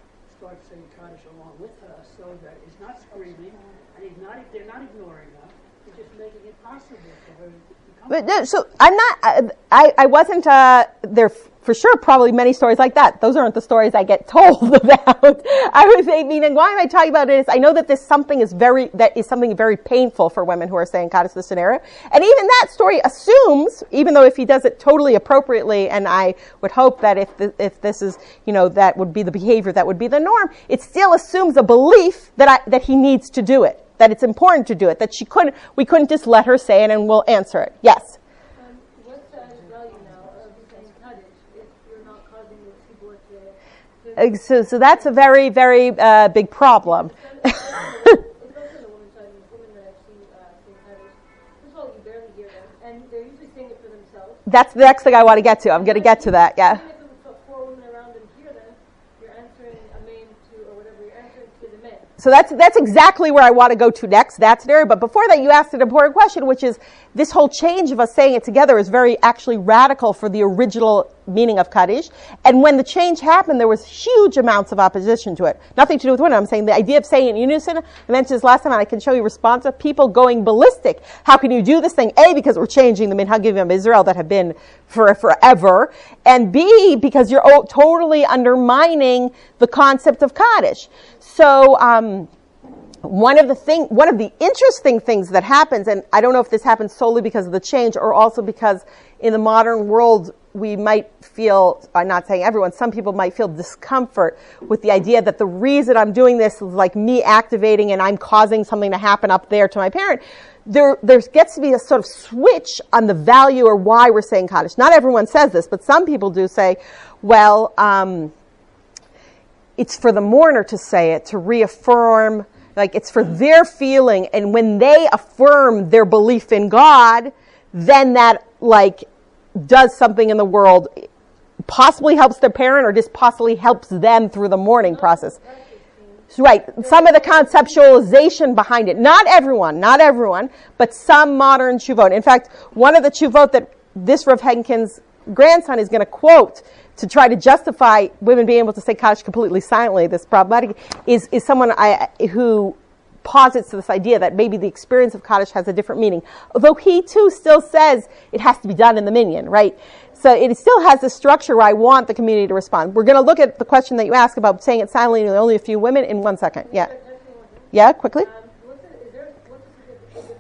Saying Kaddish along with her, so that he's not screaming, and they're not ignoring her, It's just making it possible for her to become. But no, so I'm not. I wasn't there for sure. Probably many stories like that. Those aren't the stories I get told about. I was meaning, why am I talking about it? Is I know that this something is something very painful for women who are saying Kaddish the scenario, and even that story assumes, even though if he does it totally appropriately, and I would hope that if this is that would be the behavior, that would be the norm. It still assumes a belief that he needs to do it, that it's important to do it, that we couldn't just let her say it and we'll answer it. Yes. What's the added value now of saying Kaddish if you're not causing the people to So that's a very, very big problem. especially on the women's side, women that I've seen sing Kaddish, first of all, you barely hear them, and they're usually saying it for themselves. That's the next thing I want to get to. I'm going to get to that, yeah. Even if it was four women around and hear them, you're answering a main to, or whatever, you're answering to the men. So that's exactly where I want to go to next, that scenario. But before that, you asked an important question, which is this whole change of us saying it together is very actually radical for the original meaning of Kaddish. And when the change happened, there was huge amounts of opposition to it. Nothing to do with women. I'm saying the idea of saying it in unison, I mentioned this last time, and I can show you response of people going ballistic. How can you do this thing? A, because we're changing the minhagim of Israel that have been for forever. And B, because you're totally undermining the concept of Kaddish. So, one of the interesting things that happens, and I don't know if this happens solely because of the change or also because in the modern world we might feel, I'm not saying everyone, some people might feel discomfort with the idea that the reason I'm doing this is like me activating and I'm causing something to happen up there to my parent. There gets to be a sort of switch on the value or why we're saying Kaddish. Not everyone says this, but some people do say, well, it's for the mourner to say it, to reaffirm, like it's for their feeling, and when they affirm their belief in God, then that like does something in the world, possibly helps their parent or just possibly helps them through the mourning process. Right, some of the conceptualization behind it. Not everyone, but some modern tshuvot. In fact, one of the tshuvot that this Rav Henkin's grandson is going to quote to try to justify women being able to say Kaddish completely silently, this problematic, is someone who posits this idea that maybe the experience of Kaddish has a different meaning. Although he too still says it has to be done in the minyan, right? So it still has this structure where I want the community to respond. We're going to look at the question that you asked about saying it silently to only a few women in 1 second. Yeah. Yeah, quickly. What's the significance between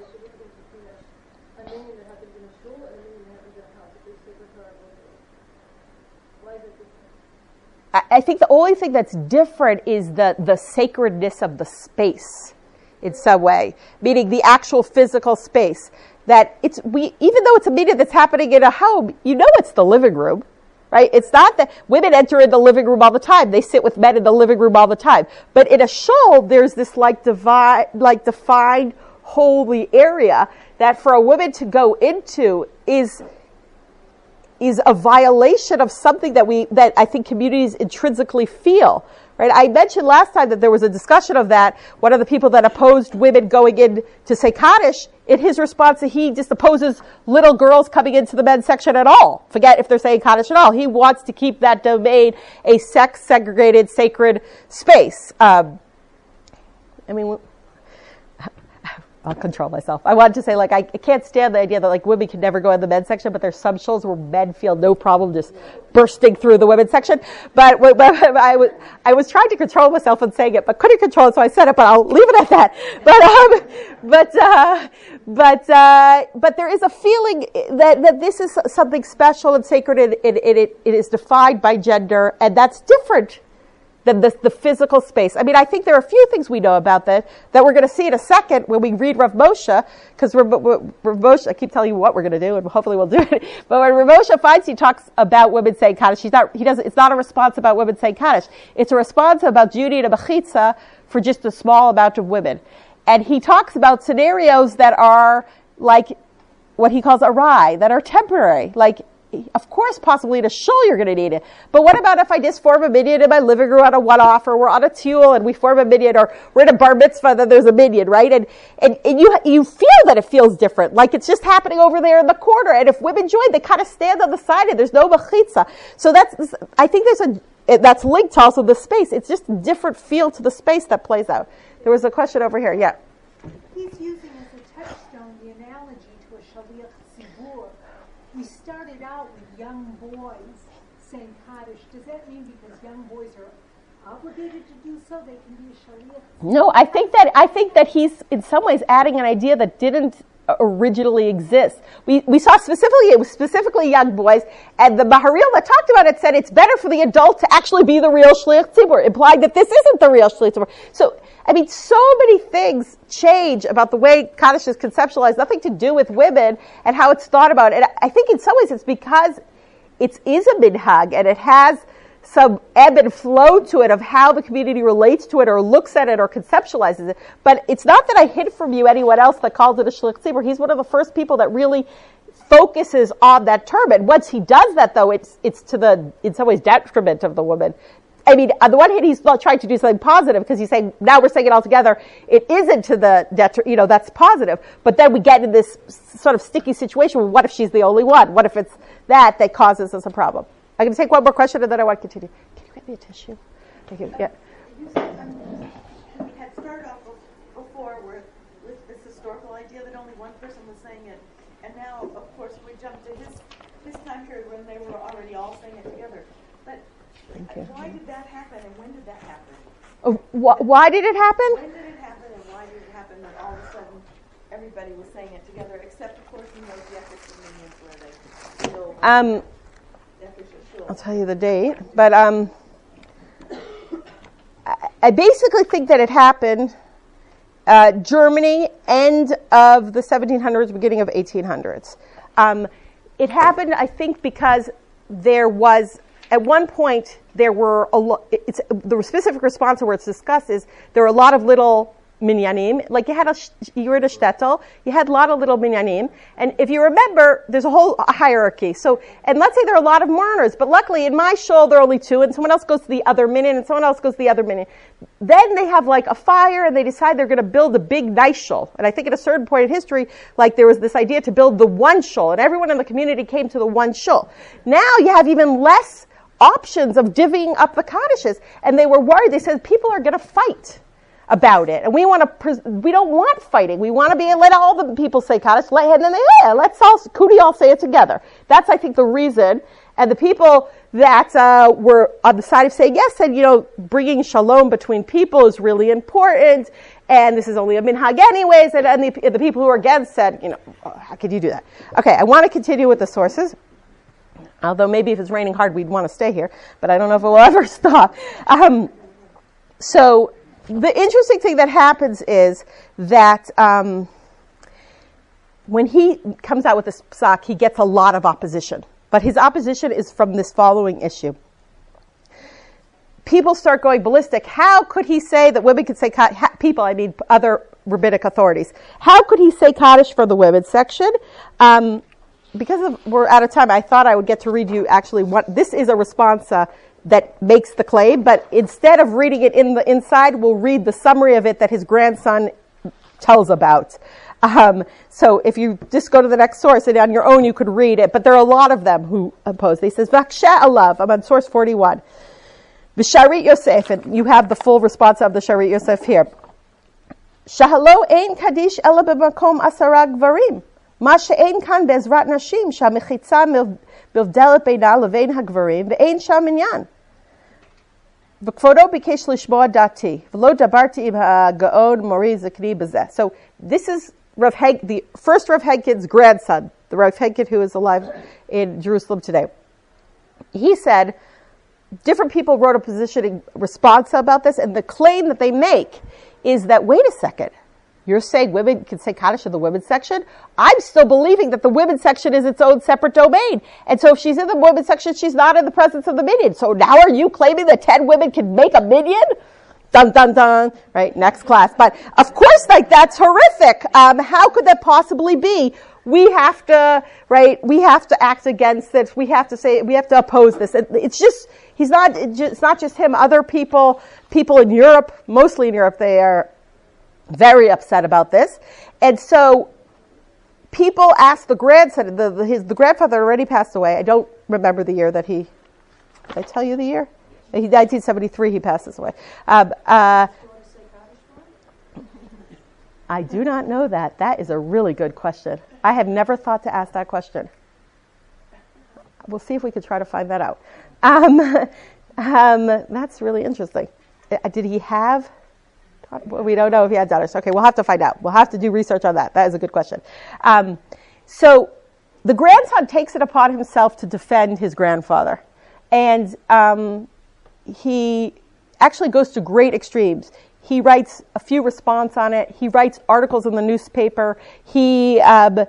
a minyan that happens in a shul and a minyan that happens in a house? If they say the Torah, why is it different? I think the only thing that's different is the sacredness of the space in some way, meaning the actual physical space. That even though it's a meeting that's happening in a home, it's the living room, right? It's not that women enter in the living room all the time. They sit with men in the living room all the time. But in a shul, there's this defined holy area that for a woman to go into is a violation of something that I think communities intrinsically feel. Right? I mentioned last time that there was a discussion of that. One of the people that opposed women going in to say Kaddish, in his response, he just opposes little girls coming into the men's section at all. Forget if they're saying Kaddish at all. He wants to keep that domain a sex-segregated, sacred space. I'll control myself. I wanted to say, I can't stand the idea that, women can never go in the men's section, but there's some shows where men feel no problem just bursting through the women's section. But I was trying to control myself in saying it, but couldn't control it, so I said it, but I'll leave it at that. But there is a feeling that this is something special and sacred, and it is defined by gender, and that's different than the physical space. I think there are a few things we know about that we're going to see in a second when we read Rav Moshe, because Rav Moshe, I keep telling you what we're going to do, and hopefully we'll do it. But when Rav Moshe Feinstein talks about women saying Kaddish, it's not a response about women saying Kaddish. It's a response about Judy and a Mechitza for just a small amount of women. And he talks about scenarios that are like what he calls awry, that are temporary, of course, possibly to show you're going to need it. But what about if I just form a minyan in my living room on a one-off, or we're on a tuel and we form a minyan, or we're in a bar mitzvah, then there's a minyan, right? And you feel that it feels different, like it's just happening over there in the corner. And if women join, they kind of stand on the side and there's no mechitza. So I think that's linked to also the space. It's just a different feel to the space that plays out. There was a question over here, yeah. He's using as a text young boys saying Kaddish, does that mean because young boys are obligated to do so, they can be a shaliach? No, I think that he's in some ways adding an idea that didn't originally exist. We saw specifically, it was specifically young boys, and the Maharil that talked about it said it's better for the adult to actually be the real Shliach Tzibur, implied that this isn't the real Shliach Tzibur. So, I mean, so many things change about the way Kaddish is conceptualized, nothing to do with women and how it's thought about. And I think in some ways it's because it is a minhag and it has some ebb and flow to it of how the community relates to it or looks at it or conceptualizes it. But it's not that I hid from you anyone else that calls it a shliach tzibur. He's one of the first people that really focuses on that term. And once he does that, though, it's to the, in some ways, detriment of the woman. I mean, on the one hand, he's not trying to do something positive because he's saying, now we're saying it all together. It isn't to the that's positive. But then we get in this sort of sticky situation. Well, what if she's the only one? What if it's that causes us a problem? I'm going to take one more question and then I want to continue. Can you get me a tissue? Thank you. Yeah. We had started off before with this historical idea that only one person was saying it, and now, of course, we jumped to his time period when they were already all saying it together. But why did that happen, and when did that happen? Why did it happen? When did it happen, and why did it happen that all of a sudden everybody was saying it together, except, of course, the ethics dominions where they still... I'll tell you the date, but I basically think that it happened Germany, end of the 1700s, beginning of 1800s. It happened, I think, because there was, at one point, there were the specific response to where it's discussed is there were a lot of little minyanim, like you were in a shtetl, you had a lot of little minyanim, and if you remember, there's a whole hierarchy. So, and let's say there are a lot of mourners, but luckily in my shul there are only two, and someone else goes to the other minyan, and someone else goes to the other minyan. Then they have like a fire, and they decide they're going to build a big nice shul. And I think at a certain point in history, like there was this idea to build the one shul, and everyone in the community came to the one shul. Now you have even less options of divvying up the Kaddishes, and they were worried. They said people are going to fight about it, and we don't want fighting. We want to let all the people say Kaddish, and then let's all say it together. That's, I think, the reason. And the people that were on the side of saying yes said, bringing shalom between people is really important, and this is only a minhag anyways. And the people who were against said, how could you do that? Okay, I want to continue with the sources. Although maybe if it's raining hard, we'd want to stay here, but I don't know if it will ever stop. So the interesting thing that happens is that when he comes out with this psak, he gets a lot of opposition. But his opposition is from this following issue. People start going ballistic. How could he say that women could say people, I mean other rabbinic authorities. How could he say Kaddish for the women's section? Because we're out of time, I thought I would get to read you actually what, this is a response that makes the claim, but instead of reading it in the inside, we'll read the summary of it that his grandson tells about. So if you just go to the next source and on your own you could read it, but there are a lot of them who oppose. He says, Vaksha alav, I'm on source 41. V'sharit Yosef, and you have the full response of the Sharit Yosef here. Shahalo ein kaddish ela b'makom asara gvarim. Ma she'ein kan be'ezrat nashim, sha'mechitza מבדלת בינה לבין הגברים, ואין שם עניין. וכבודו ביקש לשמוע דעתי, ולא דברתי עם הגאון מורי זקני בזה. So this is the first Rav Henkin's grandson, the Rav Henkin who is alive in Jerusalem today. He said, different people wrote a positioning response about this, and the claim that they make is that, wait a second, you're saying women can say Kaddish in the women's section? I'm still believing that the women's section is its own separate domain. And so if she's in the women's section, she's not in the presence of the minyan. So now are you claiming that 10 women can make a minyan? Dun, dun, dun. Right, next class. But of course, that's horrific. How could that possibly be? We have to act against it. We have to oppose this. It's not just him. Other people in Europe, mostly in Europe, they are very upset about this. And so people asked the grandson, the grandfather already passed away. I don't remember the year that did I tell you the year? 1973 he passes away. I do not know that. That is a really good question. I have never thought to ask that question. we'll see if we could try to find that out. That's really interesting. Did he have? Well, we don't know if he had daughters. Okay, we'll have to find out. We'll have to do research on that. That is a good question. So the grandson takes it upon himself to defend his grandfather. And he actually goes to great extremes. He writes a few response on it. He writes articles in the newspaper. He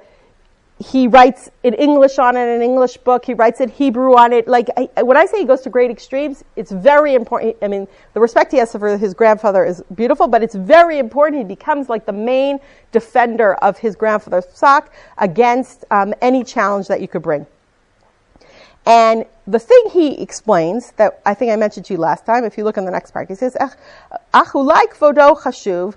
writes in English on it, an English book. He writes in Hebrew on it. When I say he goes to great extremes, it's very important. I mean, the respect he has for his grandfather is beautiful, but it's very important. He becomes like the main defender of his grandfather's psak against any challenge that you could bring. And the thing he explains, that I think I mentioned to you last time, if you look in the next part, he says, Achulai kvodo chashuv,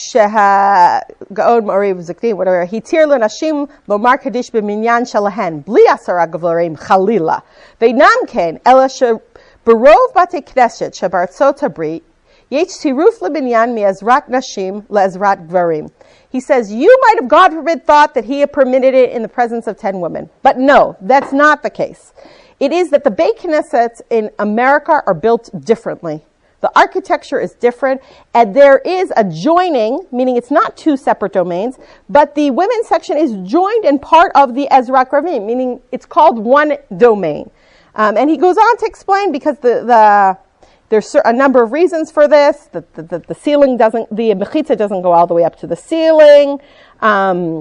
שהגאון מורי וזקנים, whatever, התיר לנשים לומר קדיש במניין שלהן, בלי 10 גברים חלילה. ואינם כן, אלא שברוב בתי כנסת שבארצות הברית, יש צירוף לבניין מעזרת נשים לעזרת גברים. He says, you might have, God forbid, thought that he had permitted it in the presence of 10 women. But no, that's not the case. It is that the Beit Knesset in America are built differently. The architecture is different, and there is a joining, meaning it's not two separate domains, but the women's section is joined in part of the Ezrat Gravim, meaning it's called one domain. And he goes on to explain, because there's a number of reasons for this. The ceiling doesn't, the mechitza doesn't go all the way up to the ceiling. And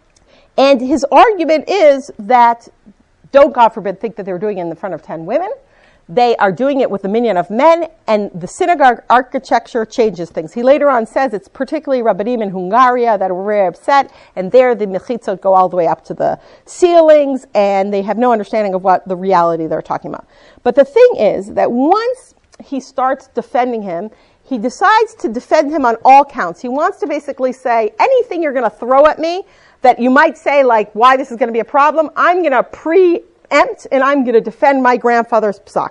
his argument is that, don't, God forbid, think that they're doing it in the front of 10 women. They are doing it with the minyan of men, and the synagogue architecture changes things. He later on says it's particularly Rabbanim in Hungary that are very upset, and there the mechitzot go all the way up to the ceilings, and they have no understanding of what the reality they're talking about. But the thing is that once he starts defending him, he decides to defend him on all counts. He wants to basically say, anything you're going to throw at me that you might say, like, why this is going to be a problem, I'm going to preempt, and I'm going to defend my grandfather's psak.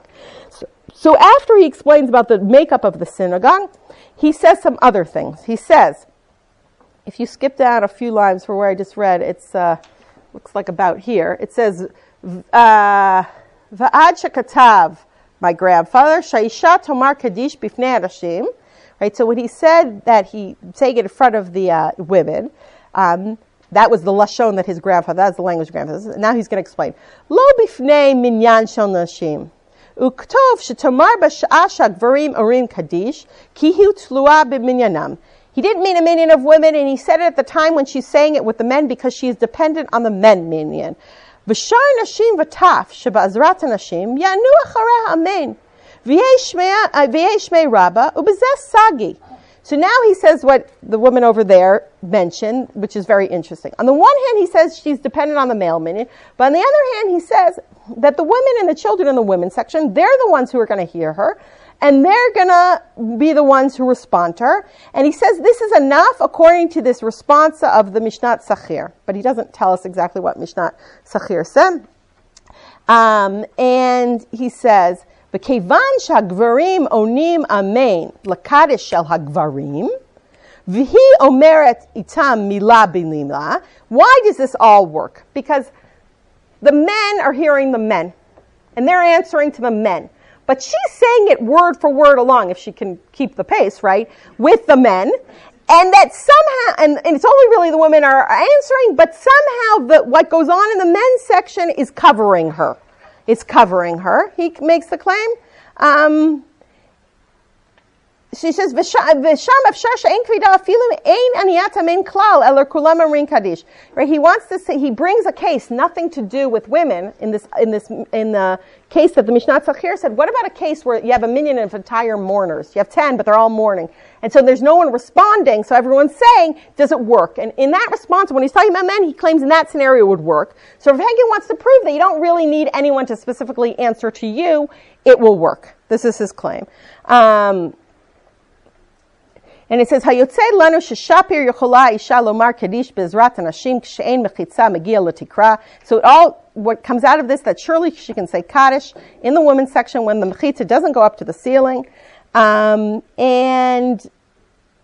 So after he explains about the makeup of the synagogue, he says some other things. He says, if you skip down a few lines from where I just read, it's looks like about here. It says, Va'ad shekatav, my grandfather, Shaisha Tomar Kaddish Bifnei Adashim. Right, so when he said that he saying it in front of the women, that was the lashon that his grandfather, that's the language grandfather. Now he's going to explain. Lo bifnei minyan shel nashim. Uktov shetomar b'sha'a shagvarim orim kaddish, ki hu tlua b'minyanam. He didn't mean a minyan of women, and he said it at the time when she's saying it with the men because she is dependent on the men minyan. V'shar nashim v'taf sheba'azrat nashim ya'nu achareh amen. V'yei shmei rabba u'b'zeh sagi. So now he says what the woman over there mentioned, which is very interesting. On the one hand, he says she's dependent on the male minyan, but on the other hand, he says that the women and the children in the women's section, they're the ones who are going to hear her, and they're going to be the ones who respond to her. And he says this is enough according to this response of the Mishnat Sachir, but he doesn't tell us exactly what Mishnat Sachir said. And he says, וכיוון שהגברים עונים אמן לקדש של הגברים, והיא אומרת איתם מילה במילה, why does this all work? Because the men are hearing the men, and they're answering to the men. But she's saying it word for word along, if she can keep the pace, right, with the men. And that somehow, and it's only really the women are answering, but somehow what goes on in the men's section is covering her. It's covering her. He makes the claim. She says, right? He wants to say, he brings a case, nothing to do with women in the case that the Mishnat Sachir said. What about a case where you have a minyan of entire mourners? You have 10, but they're all mourning. And so there's no one responding, so everyone's saying, does it work? And in that response, when he's talking about men, he claims in that scenario it would work. So if Henkin wants to prove that you don't really need anyone to specifically answer to you, it will work. This is his claim. And it says, "Hayotze lanu sheshapir yochola isha lomar kaddish be'ezrat anashim kshe'ein mechitza megia letikra." So what comes out of this, that surely she can say kaddish in the women's section when the mechitza doesn't go up to the ceiling. And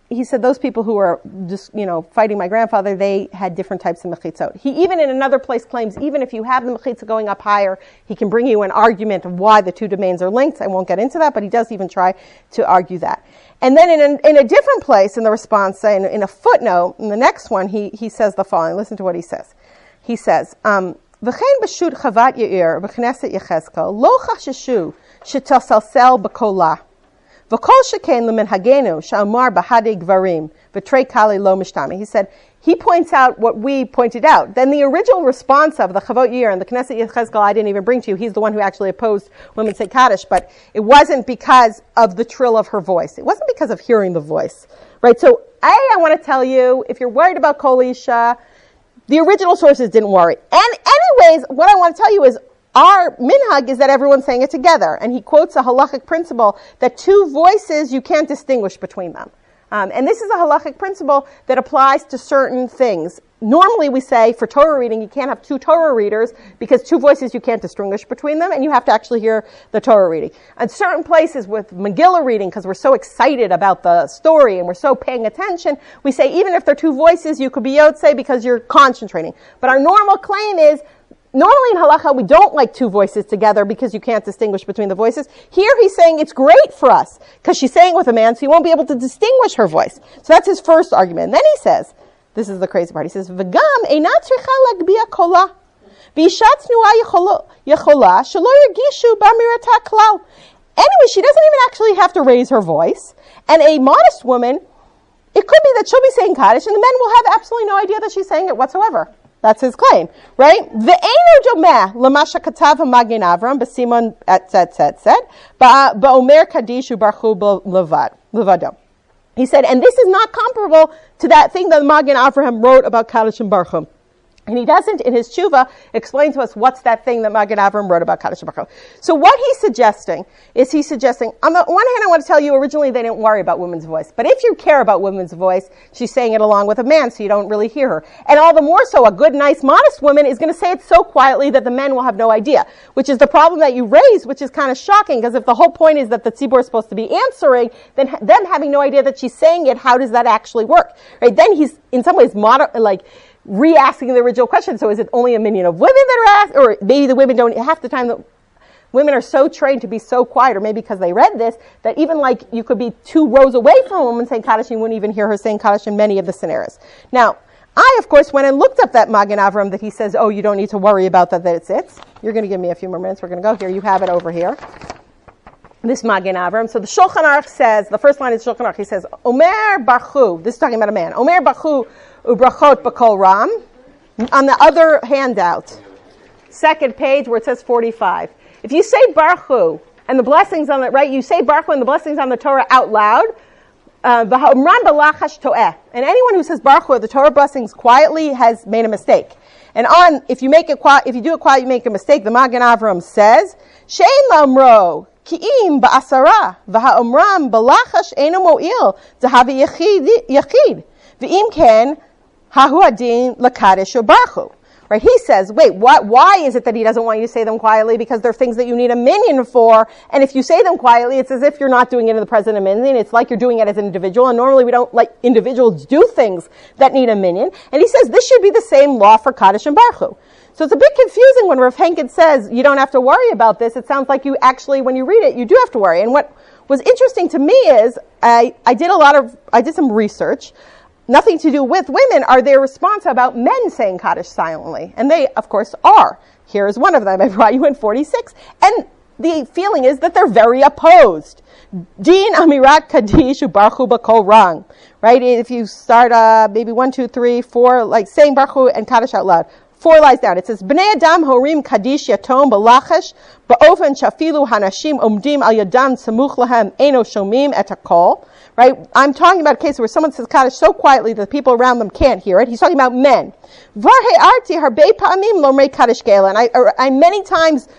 he said those people who were just, fighting my grandfather, they had different types of mechitzot. He even in another place claims, even if you have the mechitzah going up higher, he can bring you an argument of why the two domains are linked. I won't get into that, but he does even try to argue that. And then in a different place in the response, in a footnote, in the next one, he says the following. Listen to what he says. He says, V'chein b'shut chavat Yair b'knesset Yechezkel lo chasheshu shetasalsel b'kolah. V'kol sheken lemenhagenu sha'amar b'hadei gvarim v'trei kali lo mishtami. He said, he points out what we pointed out. Then the original response of the Chavot Yair and the Knesset Yechezkel I didn't even bring to you. He's the one who actually opposed women say Kaddish, but it wasn't because of the trill of her voice. It wasn't because of hearing the voice. Right? So, I want to tell you, if you're worried about Kol Isha, the original sources didn't worry. And anyways, what I want to tell you is our minhag is that everyone's saying it together. And he quotes a halachic principle that two voices, you can't distinguish between them. And this is a halachic principle that applies to certain things. Normally we say for Torah reading, you can't have two Torah readers because two voices you can't distinguish between them and you have to actually hear the Torah reading. At certain places with Megillah reading, because we're so excited about the story and we're so paying attention, we say even if they're two voices, you could be Yotzei because you're concentrating. But our normal claim is, normally in halacha, we don't like two voices together because you can't distinguish between the voices. Here he's saying it's great for us because she's saying it with a man, so you won't be able to distinguish her voice. So that's his first argument. And then he says, this is the crazy part, he says, V'gam eina tzricha lagbia kola, v'isha tznuah yechola, shelo yergishu b'amirata klal. Anyway, she doesn't even actually have to raise her voice. And a modest woman, it could be that she'll be saying Kaddish and the men will have absolutely no idea that she's saying it whatsoever. That's his claim, right? Ve'einu domeh l'masha katav ha'Magen Avram b'simon et ba'omer kaddish u'barchu levado. He said, and this is not comparable to that thing that Magen Avraham wrote about Kaddish and Baruch Hu. And he doesn't, in his tshuva, explain to us what's that thing that Magen Avraham wrote about Kaddish and Baruch Hu. So what he's suggesting, on the one hand, I want to tell you, originally they didn't worry about women's voice. But if you care about women's voice, she's saying it along with a man, so you don't really hear her. And all the more so, a good, nice, modest woman is going to say it so quietly that the men will have no idea. Which is the problem that you raise, which is kind of shocking, because if the whole point is that the tzibur is supposed to be answering, then them having no idea that she's saying it, how does that actually work? Right? Then he's, in some ways, re-asking the original question. So is it only a minion of women that are asked? Or maybe the women don't, half the time the women are so trained to be so quiet, or maybe because they read this, that even you could be 2 rows away from a woman saying Kaddish, you wouldn't even hear her saying Kaddish in many of the scenarios. Now, I, of course, went and looked up that Magen Avram that he says, oh, you don't need to worry about that it's it. You're going to give me a few more minutes. We're going to go here. You have it over here. This Magen Avram. So the Shulchan Aruch says, the first line is Shulchan Aruch, he says, Omer Bachu, this is talking about a man, Omer Bachu ubrachot b'kol ram. On the other handout, second page where it says 45. If you say Baruch Hu and the blessings on it, right? You say Baruch Hu and the blessings on the Torah out loud. And anyone who says Baruch Hu, the Torah blessings quietly, has made a mistake. And if you do it quiet, you make a mistake. The Magen Avram says, Shein lamro ki'im ba'asara v'ha'omram b'lachash eno mo'il zahavi yachid v'im ken hahu adin l'kadesh or Baruch Hu. Right? He says, wait, why is it that he doesn't want you to say them quietly? Because they're things that you need a minyan for, and if you say them quietly, it's as if you're not doing it in the presence of a minyan. It's like you're doing it as an individual, and normally we don't let individuals do things that need a minyan. And he says this should be the same law for Kaddish and Baruch Hu. So it's a bit confusing when Rav Henkin says you don't have to worry about this. It sounds like you actually, when you read it, you do have to worry. And what was interesting to me is I did some research. Nothing to do with women, are their response about men saying Kaddish silently. And they, of course, are. Here is one of them. I brought you in 46. And the feeling is that they're very opposed. Din amirat kaddish u'Baruch Hu b'kol ram. Right? If you start maybe 1, 2, 3, 4, like saying Baruch Hu and Kaddish out loud. 4 lines down. It says, Bnei Adam horim kaddish yatom b'lachesh ba'ofen shafilu hanashim omdim al yadam samuch lahem eno shomim et hakol. Right? I'm talking about a case where someone says Kaddish so quietly that the people around them can't hear it. He's talking about men. Var he'arti harbei pa'amim lomrei Kaddish ge'ela. And I many times,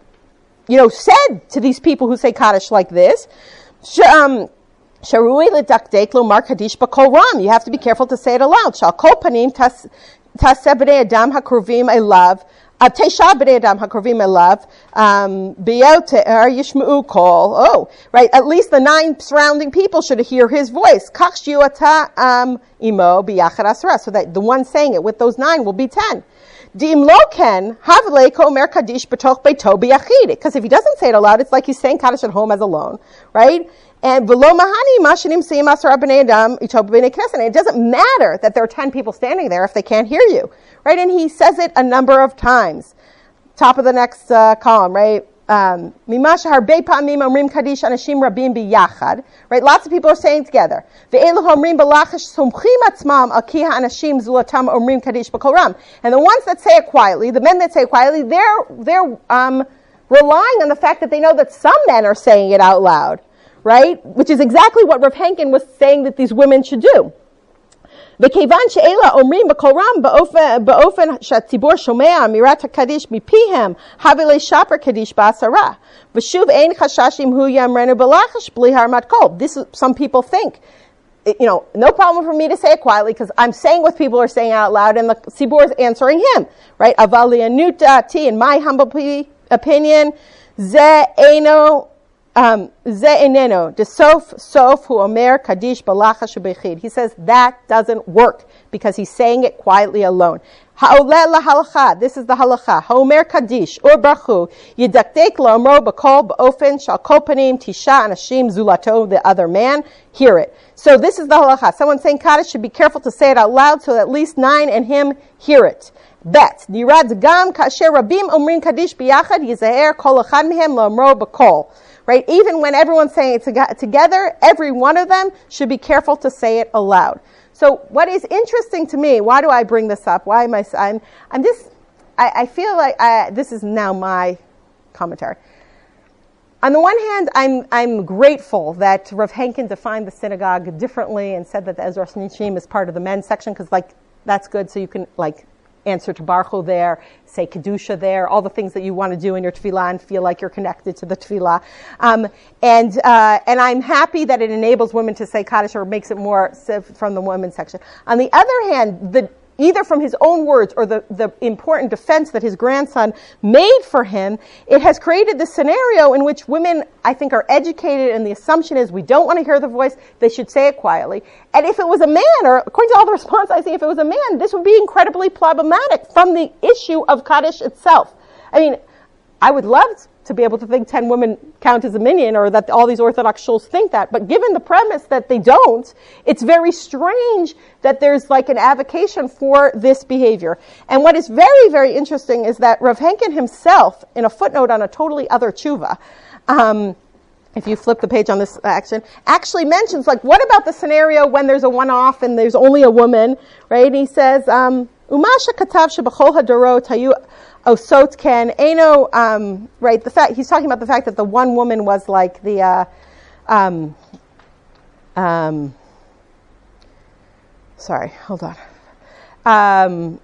said to these people who say Kaddish like this, Sharui l'dakdek lomar kaddish b'kol ram. You have to be careful to say it aloud. Shal kol panim taseh b'nei adam hakrovim elav Tesha b'nei adam hakrovim elav b'yoter yishma'u kol. Oh, right. At least the 9 surrounding people should hear his voice. Kach shiu ata imo b'yachad 10. So that the one saying it with those 9 will be 10. Because if he doesn't say it aloud, it's like he's saying Kaddish at home as alone, right? And it doesn't matter that there are 10 people standing there if they can't hear you, right? And he says it a number of times. Top of the next column, right? Right? Lots of people are saying together. And the ones that say it quietly, the men that say it quietly, they're relying on the fact that they know that some men are saying it out loud, right? Which is exactly what Rav Henkin was saying that these women should do. וכיוון שאלה אומרים בקורם באופן שהציבור שומע אמירת הקדיש מפיהם, הווה לשפר קדיש בעשרה. ושוב אין חשש אם הוא יאמרנו בלחש בלי הרמת קול. This is, some people think, no problem for me to say it quietly because I'm saying what people are saying out loud and the tzibur is answering him, right? אבל לעניות דעתי, in my humble opinion, זה אינו sof hu omer kadish balachash ubechid. He says that doesn't work because he's saying it quietly alone. Ha'oleh lahalacha. This is the halacha. Ha'omer kadish or brachu yidaktek la'omro b'kol b'ofen shal kol panim tisha anashim zulato, the other man, hear it. So this is the halacha. Someone saying kaddish should be careful to say it out loud so that at least 9 and him hear it. Bet. Nirad gam kasher rabim omrin kadish biyachad yizaher kol echad mehem la'omro b'kol. Right? Even when everyone's saying it together, every one of them should be careful to say it aloud. So what is interesting to me, why do I bring this up? Why am I feel like this is now my commentary. On the one hand, I'm grateful that Rav Henkin defined the synagogue differently and said that the Ezras Nishim is part of the men's section because that's good so you can answer to Baruch Hu there, say Kedusha there, all the things that you want to do in your tefillah and feel like you're connected to the tefillah. And I'm happy that it enables women to say Kaddish or makes it more from the women's section. On the other hand, either from his own words or the important defense that his grandson made for him, it has created this scenario in which women, I think, are educated and the assumption is we don't want to hear the voice, they should say it quietly. And if it was a man, or according to all the response I see, if it was a man, this would be incredibly problematic from the issue of Kaddish itself. I mean, I would love to be able to think 10 women count as a minyan or that all these Orthodox shuls think that. But given the premise that they don't, it's very strange that there's an avocation for this behavior. And what is very, very interesting is that Rav Henkin himself, in a footnote on a totally other tshuva, if you flip the page on this action, actually mentions, what about the scenario when there's a one-off and there's only a woman, right? And he says, Umasha katav shebachol hadorot hayu osot ken eno, right? He's talking about the fact that the one woman was sorry, hold on.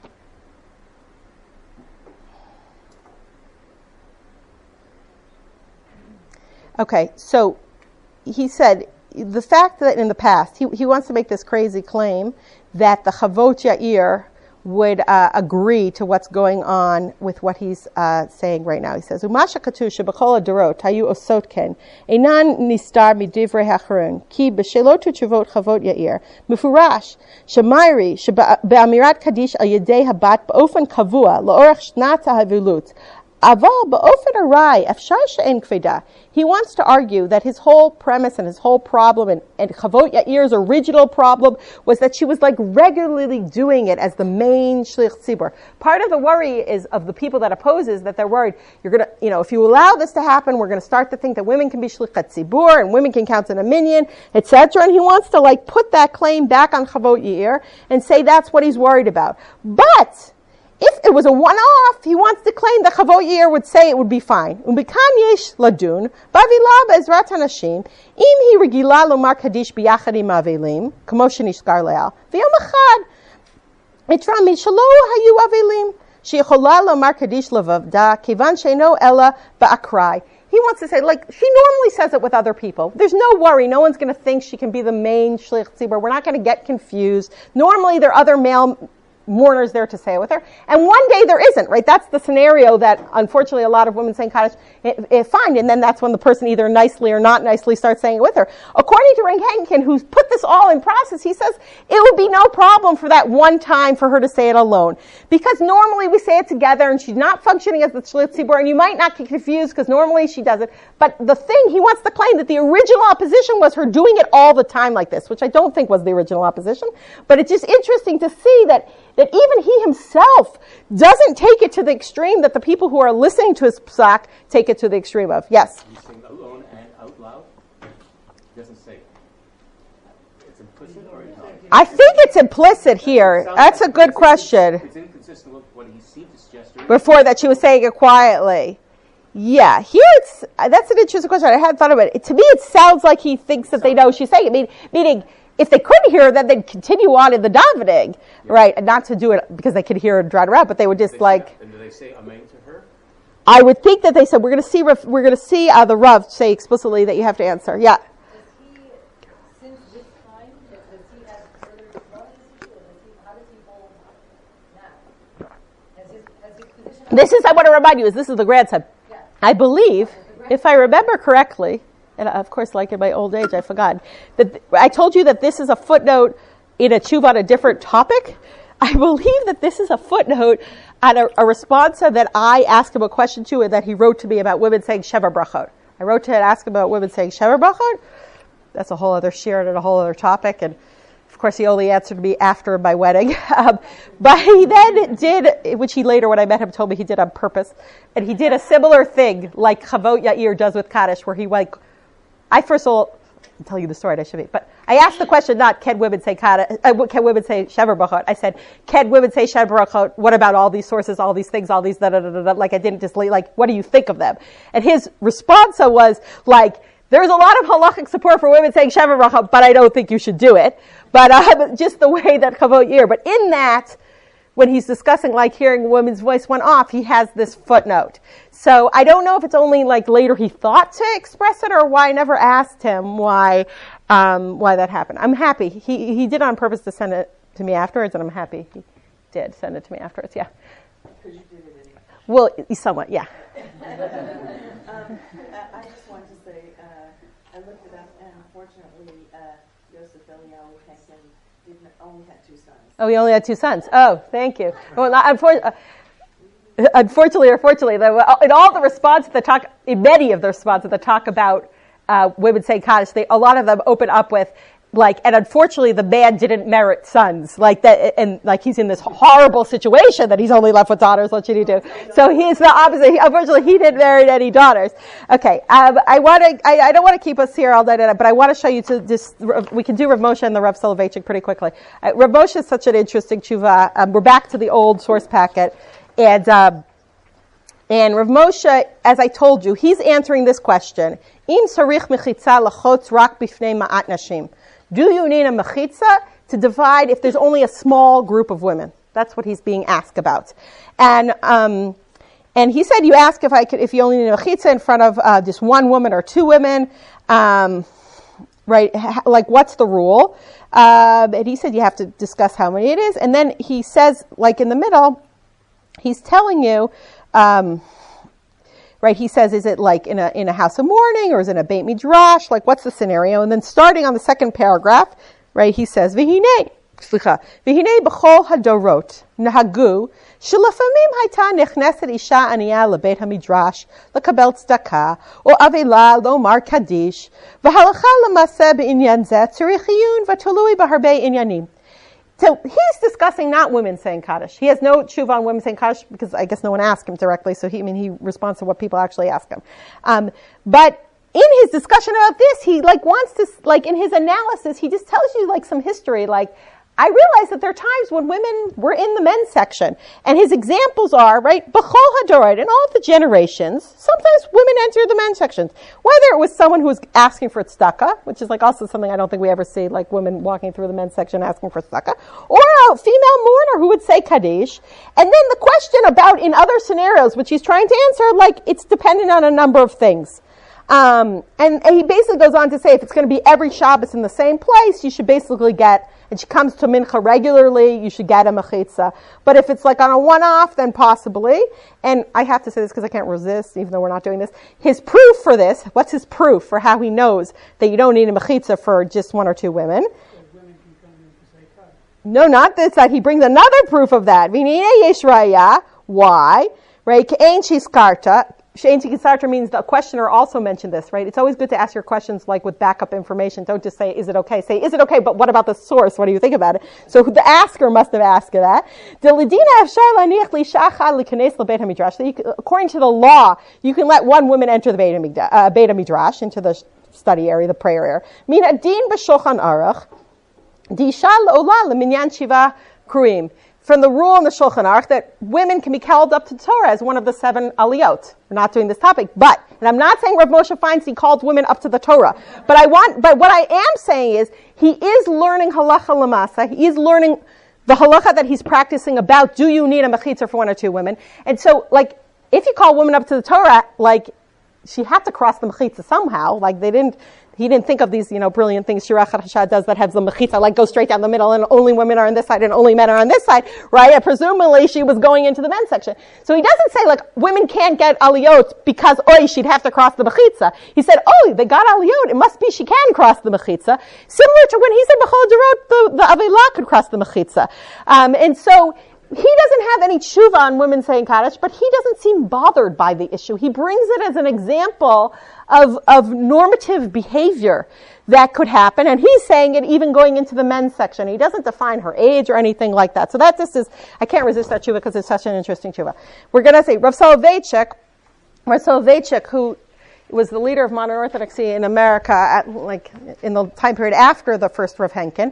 Okay, so he said the fact that in the past he wants to make this crazy claim that the Chavot Yair would agree to what's going on with what he's saying right now. He says, "Umasha katuv shebachol hadorot hayu osot ken einan nistar midivrei hacharun ki b'shelotu tshuvot Chavot Yair mufurash shemayri shebe'amirat kadish al yedei habat ba'ofen kavua laorach shnat havilut aval ba'ofen arai afshar she'en kveda." He wants to argue that his whole premise and his whole problem and Chavot Yair's original problem was that she was regularly doing it as the main shlich tzibur. Part of the worry is of the people that opposes that they're worried you're going to, if you allow this to happen, we're going to start to think that women can be shlichat tzibur and women can count in a minyan, etc. And he wants to put that claim back on Chavot Yair and say that's what he's worried about. But if it was a one-off, he wants to claim that Chavot Yair would say it would be fine. U'bikam yesh ladun, bavila be'ezrat hanashim, im hi regila lomar kadish biyachad im avelim, kamo shenishkar le'al, v'yom echad, itra mi shelo hayu avelim, she'yechola lomar kadish levavda, kivan she'eno ela ba'akrai. He wants to say, she normally says it with other people. There's no worry. No one's going to think she can be the main shlich tzibur. We're not going to get confused. Normally, there are other male mourners there to say it with her. And one day there isn't, right? That's the scenario that, unfortunately, a lot of women saying Kaddish find. And then that's when the person either nicely or not nicely starts saying it with her. According to Ring Henkin, who's put this all in process, he says it would be no problem for that one time for her to say it alone. Because normally we say it together and she's not functioning as the Shliach Tzibur, and you might not get confused because normally she does it. But the thing, he wants to claim that the original opposition was her doing it all the time like this, which I don't think was the original opposition. But it's just interesting to see that even he himself doesn't take it to the extreme that the people who are listening to his psak take it to the extreme of. Yes? You sing alone and out loud? It doesn't say. It's implicit or it's not? I think it's implicit here. That's a good question. It's inconsistent with what he seemed to suggest. Before that she was saying it quietly. Yeah, here that's an interesting question. I hadn't thought about it. To me, it sounds like he thinks that they know she's saying it. Meaning, if they couldn't hear her, then they'd continue on in the davening, right? And not to do it because they could hear her drown around, but they would just And do they say amen to her? I would think that they said we're going to see the Rav say explicitly that you have to answer. Yeah. Does he, since this time, does he have further responses, or how does he hold now? Has his position? This is, I want to remind you, this is the grandson. Yeah. I believe, if I remember correctly, and of course, like in my old age, I forgot, that I told you that this is a footnote in a tshuva on a different topic. I believe that this is a footnote on a response that I asked him a question to and that he wrote to me about women saying Sheva Brachot. I wrote to him and asked him about women saying Sheva Brachot. That's a whole other shir and a whole other topic. And of course, he only answered me after my wedding. But he then did, which he later, when I met him, told me he did on purpose. And he did a similar thing like Chavot Yair does with Kaddish, where he I first of all, I'll tell you the story, I should be, but I asked the question not, can women say Kaddish, can women say Sheva Brachot? I said, can women say Sheva Brachot? What about all these sources, all these things, all these da-da-da-da-da? Like I didn't just, what do you think of them? And his response was there's a lot of halachic support for women saying Sheva Brachot, but I don't think you should do it. But just the way that Chavot Yair. But in that, when he's discussing hearing a woman's voice went off, he has this footnote. So I don't know if it's only later he thought to express it or why I never asked him why that happened. I'm happy. He did on purpose to send it to me afterwards, and I'm happy he did send it to me afterwards, yeah. Because you did it anyway. Well, somewhat, yeah. I just wanted to say, I looked it up, and unfortunately, Yosef Eliyahu Henkin only had 2 sons. Oh, he only had 2 sons. Oh, thank you. Well, unfortunately or fortunately, in all the responses that talk, in many of the responses that talk about women saying Kaddish, a lot of them open up with and unfortunately the man didn't merit sons, and he's in this horrible situation that he's only left with daughters. What should he do? So he's the opposite. Unfortunately, he didn't marry any daughters. Okay, I don't want to keep us here all night, but I want to show you we can do Rav Moshe and the Rav Soloveitchik pretty quickly. Rav Moshe is such an interesting tshuva. We're back to the old source packet, and Rav Moshe, as I told you, he's answering this question: Im sarich mechitza lachotz rak bifnei ma'at nashim. Do you need a mechitza to divide if there's only a small group of women? That's what he's being asked about. And he said, you ask if you only need a mechitza in front of just one woman or 2 women, right? What's the rule? And he said you have to discuss how many it is. And then he says, in the middle, he's telling you, right, he says, is it in a house of mourning or is it in a Beit Midrash? What's the scenario? And then starting on the second paragraph, right, he says, V'hinei b'chol hadorot nahagu shelafamim hayta nechneset isha aniya lebeit hamidrash lekabel tzedakah or avela lomar kaddish v'halacha lemaseh b'inyan zeh tzarich iyun v'tolui b'harbei inyanim. So he's discussing not women saying Kaddish. He has no tshuva on women saying Kaddish because I guess no one asked him directly, so he responds to what people actually ask him. But in his discussion about this, he wants to, in his analysis, he just tells you some history, I realize that there are times when women were in the men's section. And his examples are, right, B'chol HaDorot, in all the generations, sometimes women enter the men's sections. Whether it was someone who was asking for tzedakah, which is also something I don't think we ever see, women walking through the men's section asking for tzedakah, or a female mourner who would say Kaddish. And then the question about in other scenarios, which he's trying to answer, it's dependent on a number of things. And he basically goes on to say if it's going to be every Shabbos in the same place, you should basically get, and she comes to mincha regularly, you should get a mechitza. But if it's like on a one-off, then possibly. And I have to say this because I can't resist, even though we're not doing this. His proof for this, what's his proof for how he knows that you don't need a mechitza for just one or two women? No, not this side. He brings another proof of that. Why? Right? She'ein Chiskarta means the questioner also mentioned this, right? It's always good to ask your questions like with backup information. Don't just say, is it okay? Say, is it okay? But what about the source? What do you think about it? So the asker must have asked that. According to the law, you can let one woman enter the Beit HaMidrash, into the study area, the prayer area. Min adin b'shulchan aruch, d'isha l'ola l'minyan shiva kruim. From the rule in the Shulchan Aruch that women can be called up to Torah as one of the 7 aliyot. We're not doing this topic, and I'm not saying Rav Moshe Feinstein called women up to the Torah, but what I am saying is he is learning halacha lamasa. He is learning the halacha that he's practicing about do you need a mechitza for one or two women? And so, like, if you call women up to the Torah, like, she had to cross the mechitza somehow. Like, he didn't think of these, brilliant things Shirach HaShad does that has the mechitza, like go straight down the middle and only women are on this side and only men are on this side, right? And presumably she was going into the men's section. So he doesn't say like women can't get aliyot because, she'd have to cross the mechitza. He said, they got aliyot. It must be she can cross the mechitza. Similar to when he said B'chol Derot, the Aveilah could cross the mechitza. And so, he doesn't have any tshuva on women saying Kaddish, but he doesn't seem bothered by the issue. He brings it as an example of normative behavior that could happen, and he's saying it even going into the men's section. He doesn't define her age or anything like that. So that just is, I can't resist that tshuva because it's such an interesting tshuva. We're going to say Rav Soloveitchik, who was the leader of modern Orthodoxy in America in the time period after the first Rav Henkin.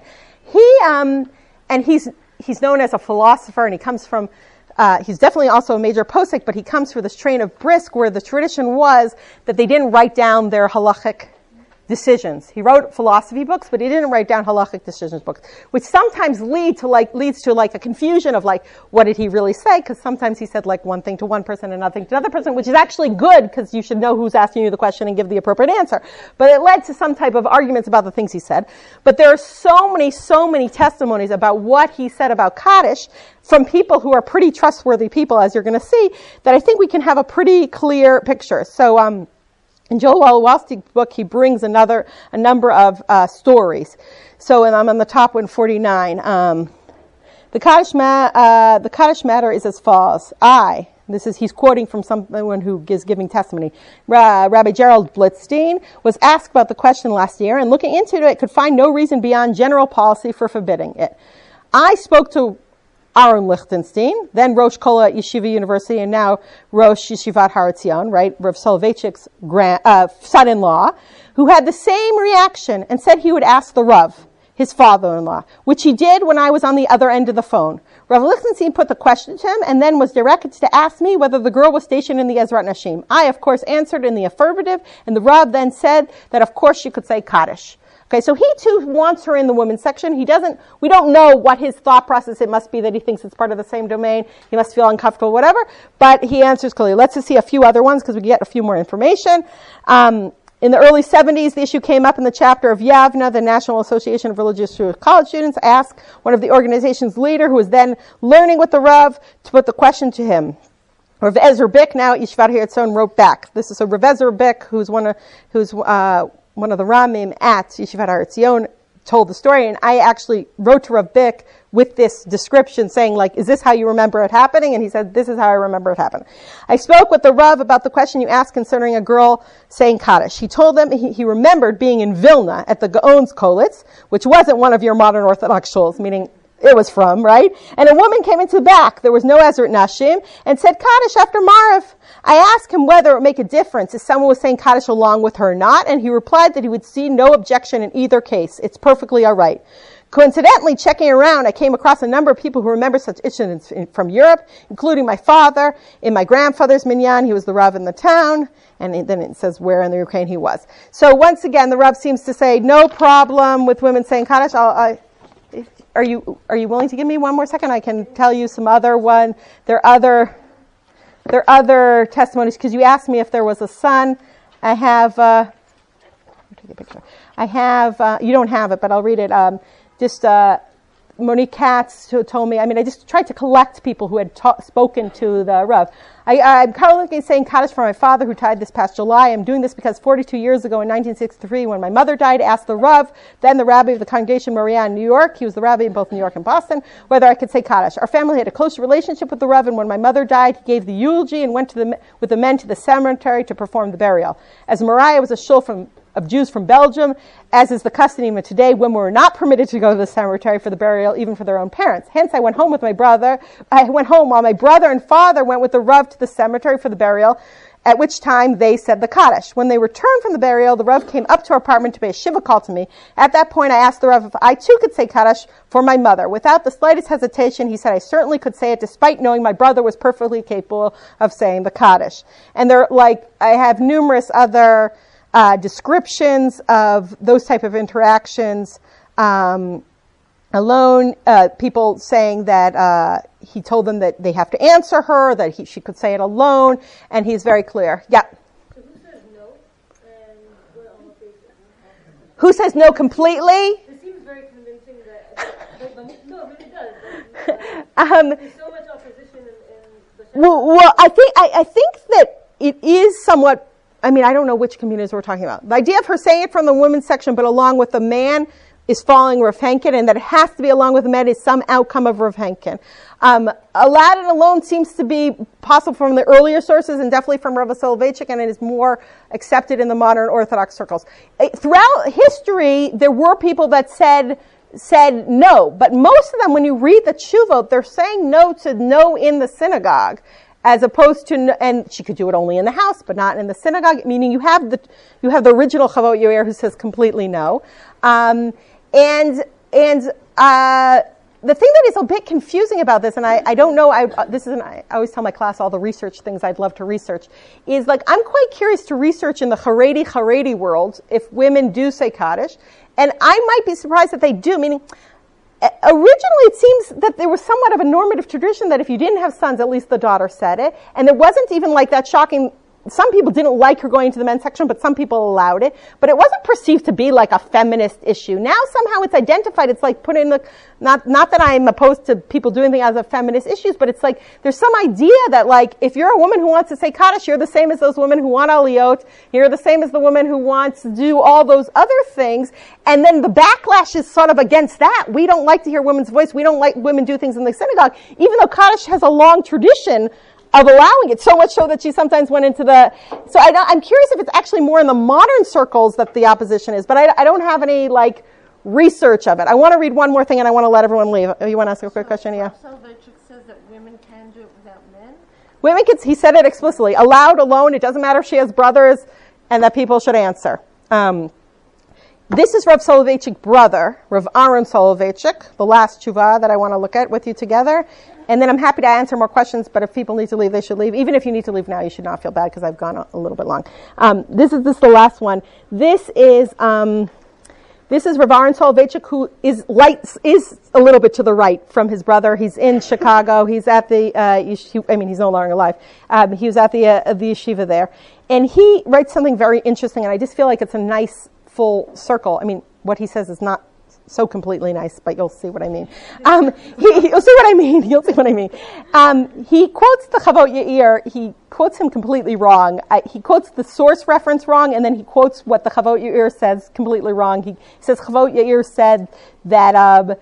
He's known as a philosopher, and he comes from, he's definitely also a major posek, but he comes from this train of Brisk, where the tradition was that they didn't write down their halachic decisions. He wrote philosophy books, but he didn't write down halachic decisions books, which sometimes leads to a confusion of what did he really say? Because sometimes he said one thing to one person and another thing to another person, which is actually good because you should know who's asking you the question and give the appropriate answer. But it led to some type of arguments about the things he said. But there are so many testimonies about what he said about Kaddish from people who are pretty trustworthy people, as you're going to see, that I think we can have a pretty clear picture. So, in Joel Wallowski's book, he brings a number of stories. So, and I'm on the top 149. The Kaddish matter is as follows. He's quoting from someone who is giving testimony. Rabbi Gerald Blitzstein was asked about the question last year, and looking into it, could find no reason beyond general policy for forbidding it. I spoke to Aaron Lichtenstein, then Rosh Kola Yeshiva University, and now Rosh Yeshivat Har Etzion, right, Rav Soloveitchik's son-in-law, who had the same reaction and said he would ask the Rav, his father-in-law, which he did when I was on the other end of the phone. Rav Lichtenstein put the question to him and then was directed to ask me whether the girl was stationed in the Ezrat Nashim. I, of course, answered in the affirmative, and the Rav then said that, of course, she could say Kaddish. Okay, so he too wants her in the women's section. We don't know what his thought process, it must be that he thinks it's part of the same domain. He must feel uncomfortable, whatever. But he answers clearly. Let's just see a few other ones because we get a few more information. In the early 70s, the issue came up in the chapter of Yavna, the National Association of Religious Jewish College Students, asked one of the organization's leader, who was then learning with the Rav, to put the question to him. Rav Ezer Bick, now Yeshivat Har Etzion, wrote back. This is Rav Ezer Bick, who's one of the Ramim at Yeshivat Har Etzion, told the story, and I actually wrote to Rav Bick with this description saying, is this how you remember it happening? And he said, this is how I remember it happening. I spoke with the Rav about the question you asked concerning a girl saying Kaddish. He told them he remembered being in Vilna at the Gaon's Kolitz, which wasn't one of your modern Orthodox shuls, meaning it was from, right? And a woman came into the back, there was no Ezrat Nashim, and said Kaddish after Mariv. I asked him whether it would make a difference if someone was saying Kaddish along with her or not, and he replied that he would see no objection in either case. It's perfectly all right. Coincidentally, checking around, I came across a number of people who remember such incidents from Europe, including my father. In my grandfather's minyan, he was the Rav in the town, and then it says where in the Ukraine he was. So once again, the Rav seems to say no problem with women saying Kaddish. Are you willing to give me one more second? I can tell you some other one. There are other testimonies, because you asked me if there was a son. I have, take a picture. I have, you don't have it, but I'll read it. Monique Katz told me, I just tried to collect people who had spoken to the Rav. I'm currently saying Kaddish for my father who died this past July. I'm doing this because 42 years ago in 1963, when my mother died, I asked the Rav, then the Rabbi of the Congregation Moriah in New York, he was the Rabbi in both New York and Boston, whether I could say Kaddish. Our family had a close relationship with the Rav, and when my mother died, he gave the eulogy and went with the men to the cemetery to perform the burial. As Moriah was a shul of Jews from Belgium, as is the custom even today, women were not permitted to go to the cemetery for the burial, even for their own parents. Hence, I went home with my brother. I went home while my brother and father went with the Rav to the cemetery for the burial, at which time they said the Kaddish. When they returned from the burial, the Rav came up to our apartment to pay a shiva call to me. At that point, I asked the Rav if I too could say Kaddish for my mother. Without the slightest hesitation, he said I certainly could say it, despite knowing my brother was perfectly capable of saying the Kaddish. And I have numerous other descriptions of those type of interactions. Alone, people saying that he told them that they have to answer her, that she could say it alone, and he's very clear. Yeah. So who says no, and what on the basis? Who says no completely? It seems very convincing that no, it really does. There's so much opposition in the well, I think that it is somewhat. I don't know which communities we're talking about. The idea of her saying it from the women's section, but along with the man, is following Rav Henkin, and that it has to be along with the man is some outcome of Rav Henkin. Aladdin alone seems to be possible from the earlier sources, and definitely from Rav Soloveitchik, and it is more accepted in the modern Orthodox circles. Throughout history, there were people that said no, but most of them, when you read the Tshuvot, they're saying no in the synagogue, as opposed to, and she could do it only in the house, but not in the synagogue. Meaning, you have the original Chavot Yair who says completely no, and the thing that is a bit confusing about this, and I don't know, I always tell my class all the research things I'd love to research, is I'm quite curious to research in the Haredi world if women do say Kaddish, and I might be surprised that they do. Meaning, originally, it seems that there was somewhat of a normative tradition that if you didn't have sons, at least the daughter said it. And it wasn't even like that shocking. Some people didn't like her going to the men's section, but some people allowed it. But it wasn't perceived to be like a feminist issue. Now somehow it's identified. It's like put in the, not that I'm opposed to people doing things as a feminist issues, but it's like there's some idea that if you're a woman who wants to say Kaddish, you're the same as those women who want aliyot. You're the same as the woman who wants to do all those other things. And then the backlash is sort of against that. We don't like to hear women's voice. We don't like women do things in the synagogue, even though Kaddish has a long tradition of allowing it, so much so that she sometimes went into so I'm curious if it's actually more in the modern circles that the opposition is, but I don't have any, research of it. I want to read one more thing and I want to let everyone leave. You want to ask a quick question? Yeah. Soloveitchik says that women can do it without men? Women can, he said it explicitly. Allowed, alone, it doesn't matter if she has brothers, and that people should answer. This is Rav Soloveitchik's brother, Rav Aaron Soloveitchik, the last tshuva that I want to look at with you together. And then I'm happy to answer more questions, but if people need to leave, they should leave. Even if you need to leave now, you should not feel bad because I've gone a little bit long. This is the last one. This is Rav Aaron Soloveitchik, who is a little bit to the right from his brother. He's in Chicago. He's at the he's no longer alive. He was at the yeshiva there. And he writes something very interesting, and I just feel like it's a nice full circle. What he says is not so completely nice, but you'll see what I mean. You'll see what I mean. You'll see what I mean. He quotes the Chavot Yair. He quotes him completely wrong. He quotes the source reference wrong, and then he quotes what the Chavot Yair says completely wrong. He says Chavot Yair said that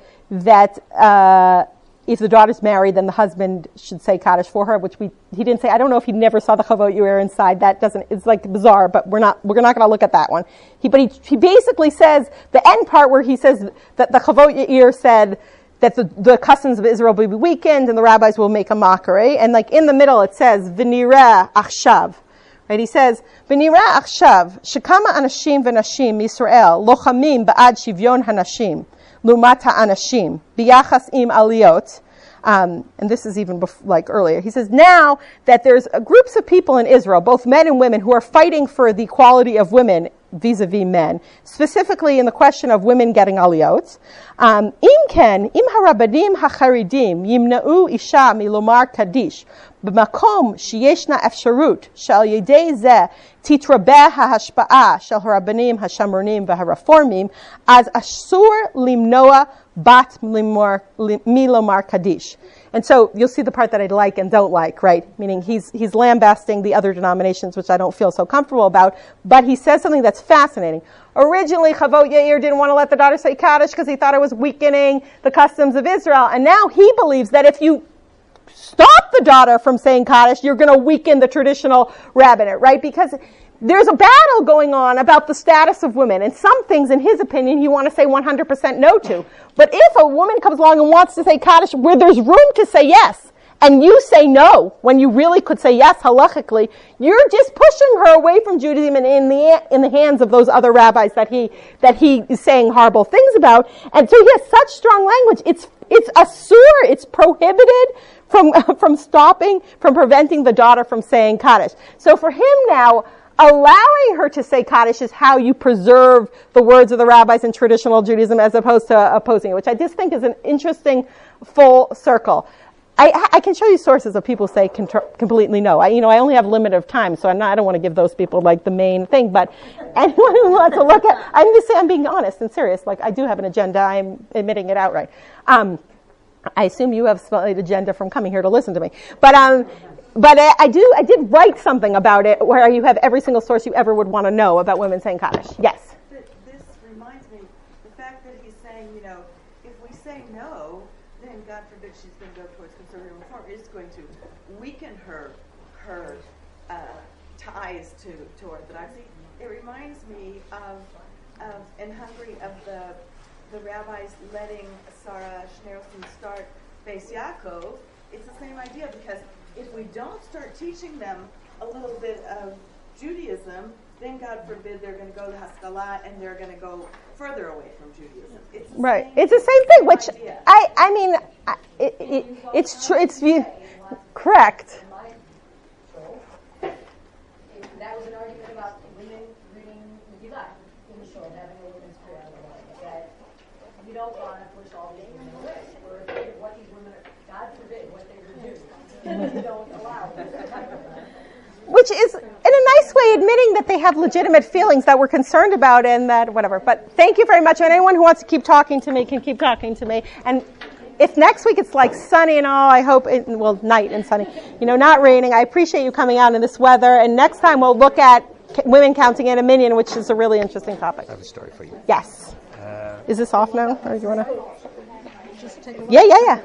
if the daughter's married, then the husband should say Kaddish for her, which he didn't say. I don't know if he never saw the Chavot Yair inside. It's bizarre, but we're not going to look at that one. He basically says, the end part where he says that the Chavot Yair said that the customs of Israel will be weakened and the rabbis will make a mockery. And in the middle it says, V'nireh achshav. Right? He says, V'nireh achshav, shekama anashim v'nashim Yisrael, lochamim ba'ad shivyon hanashim. Lumata anashim biyachas im aliyot, and this is even earlier. He says now that there's groups of people in Israel, both men and women, who are fighting for the equality of women vis-a-vis men, specifically in the question of women getting aliyot. Im ken, im harabanim hacharidim yimna'u isha milomar kadish b'makom sheyeshna efsharut shel yedei zeh titrabeh hahashpa'a shel harabanim hashamronim v'haraformim az asur limnoa bat milomar kadish. And so you'll see the part that I like and don't like, right? Meaning he's lambasting the other denominations, which I don't feel so comfortable about. But he says something that's fascinating. Originally, Chavot Yair didn't want to let the daughter say Kaddish because he thought it was weakening the customs of Israel. And now he believes that if you stop the daughter from saying Kaddish, you're going to weaken the traditional rabbinate, right? Because there's a battle going on about the status of women, and some things, in his opinion, you want to say 100% no to. But if a woman comes along and wants to say Kaddish where there's room to say yes, and you say no, when you really could say yes halachically, you're just pushing her away from Judaism and in the hands of those other rabbis that he is saying horrible things about. And so he has such strong language. It's asur, it's prohibited from preventing the daughter from saying Kaddish. So for him now, allowing her to say Kaddish is how you preserve the words of the rabbis in traditional Judaism as opposed to opposing it, which I just think is an interesting full circle. I can show you sources of people say completely no. I only have limited of time, so I don't want to give those people like the main thing, but anyone who wants to look at, I'm being honest and serious. Like, I do have an agenda. I'm admitting it outright. I assume you have a slight agenda from coming here to listen to me. But I did write something about it where you have every single source you ever would want to know about women saying Kaddish. Yes? This reminds me, the fact that he's saying, if we say no, then God forbid she's going to go towards conservative reform, is going to weaken her ties to Orthodoxy. It reminds me of in Hungary, of the rabbis letting Sarah Schneerson start Beis Yaakov. It's the same idea, because if we don't start teaching them a little bit of Judaism, then God forbid they're going to go to Haskalah and they're going to go further away from Judaism. It's the same thing, which it's true. It's correct. That was an argument about women reading Megillah in the shul, having a women's prayer. That you don't want to push all these women away, or what these women are, God forbid, what they would do. You don't allow them. Which is, in a nice way, admitting that they have legitimate feelings that we're concerned about and that whatever. But thank you very much. And anyone who wants to keep talking to me can keep talking to me. And if next week it's like sunny and all, I hope night and sunny, not raining. I appreciate you coming out in this weather. And next time we'll look at women counting in a minyan, which is a really interesting topic. I have a story for you. Yes. Is this off now? Or do you want to? Yeah.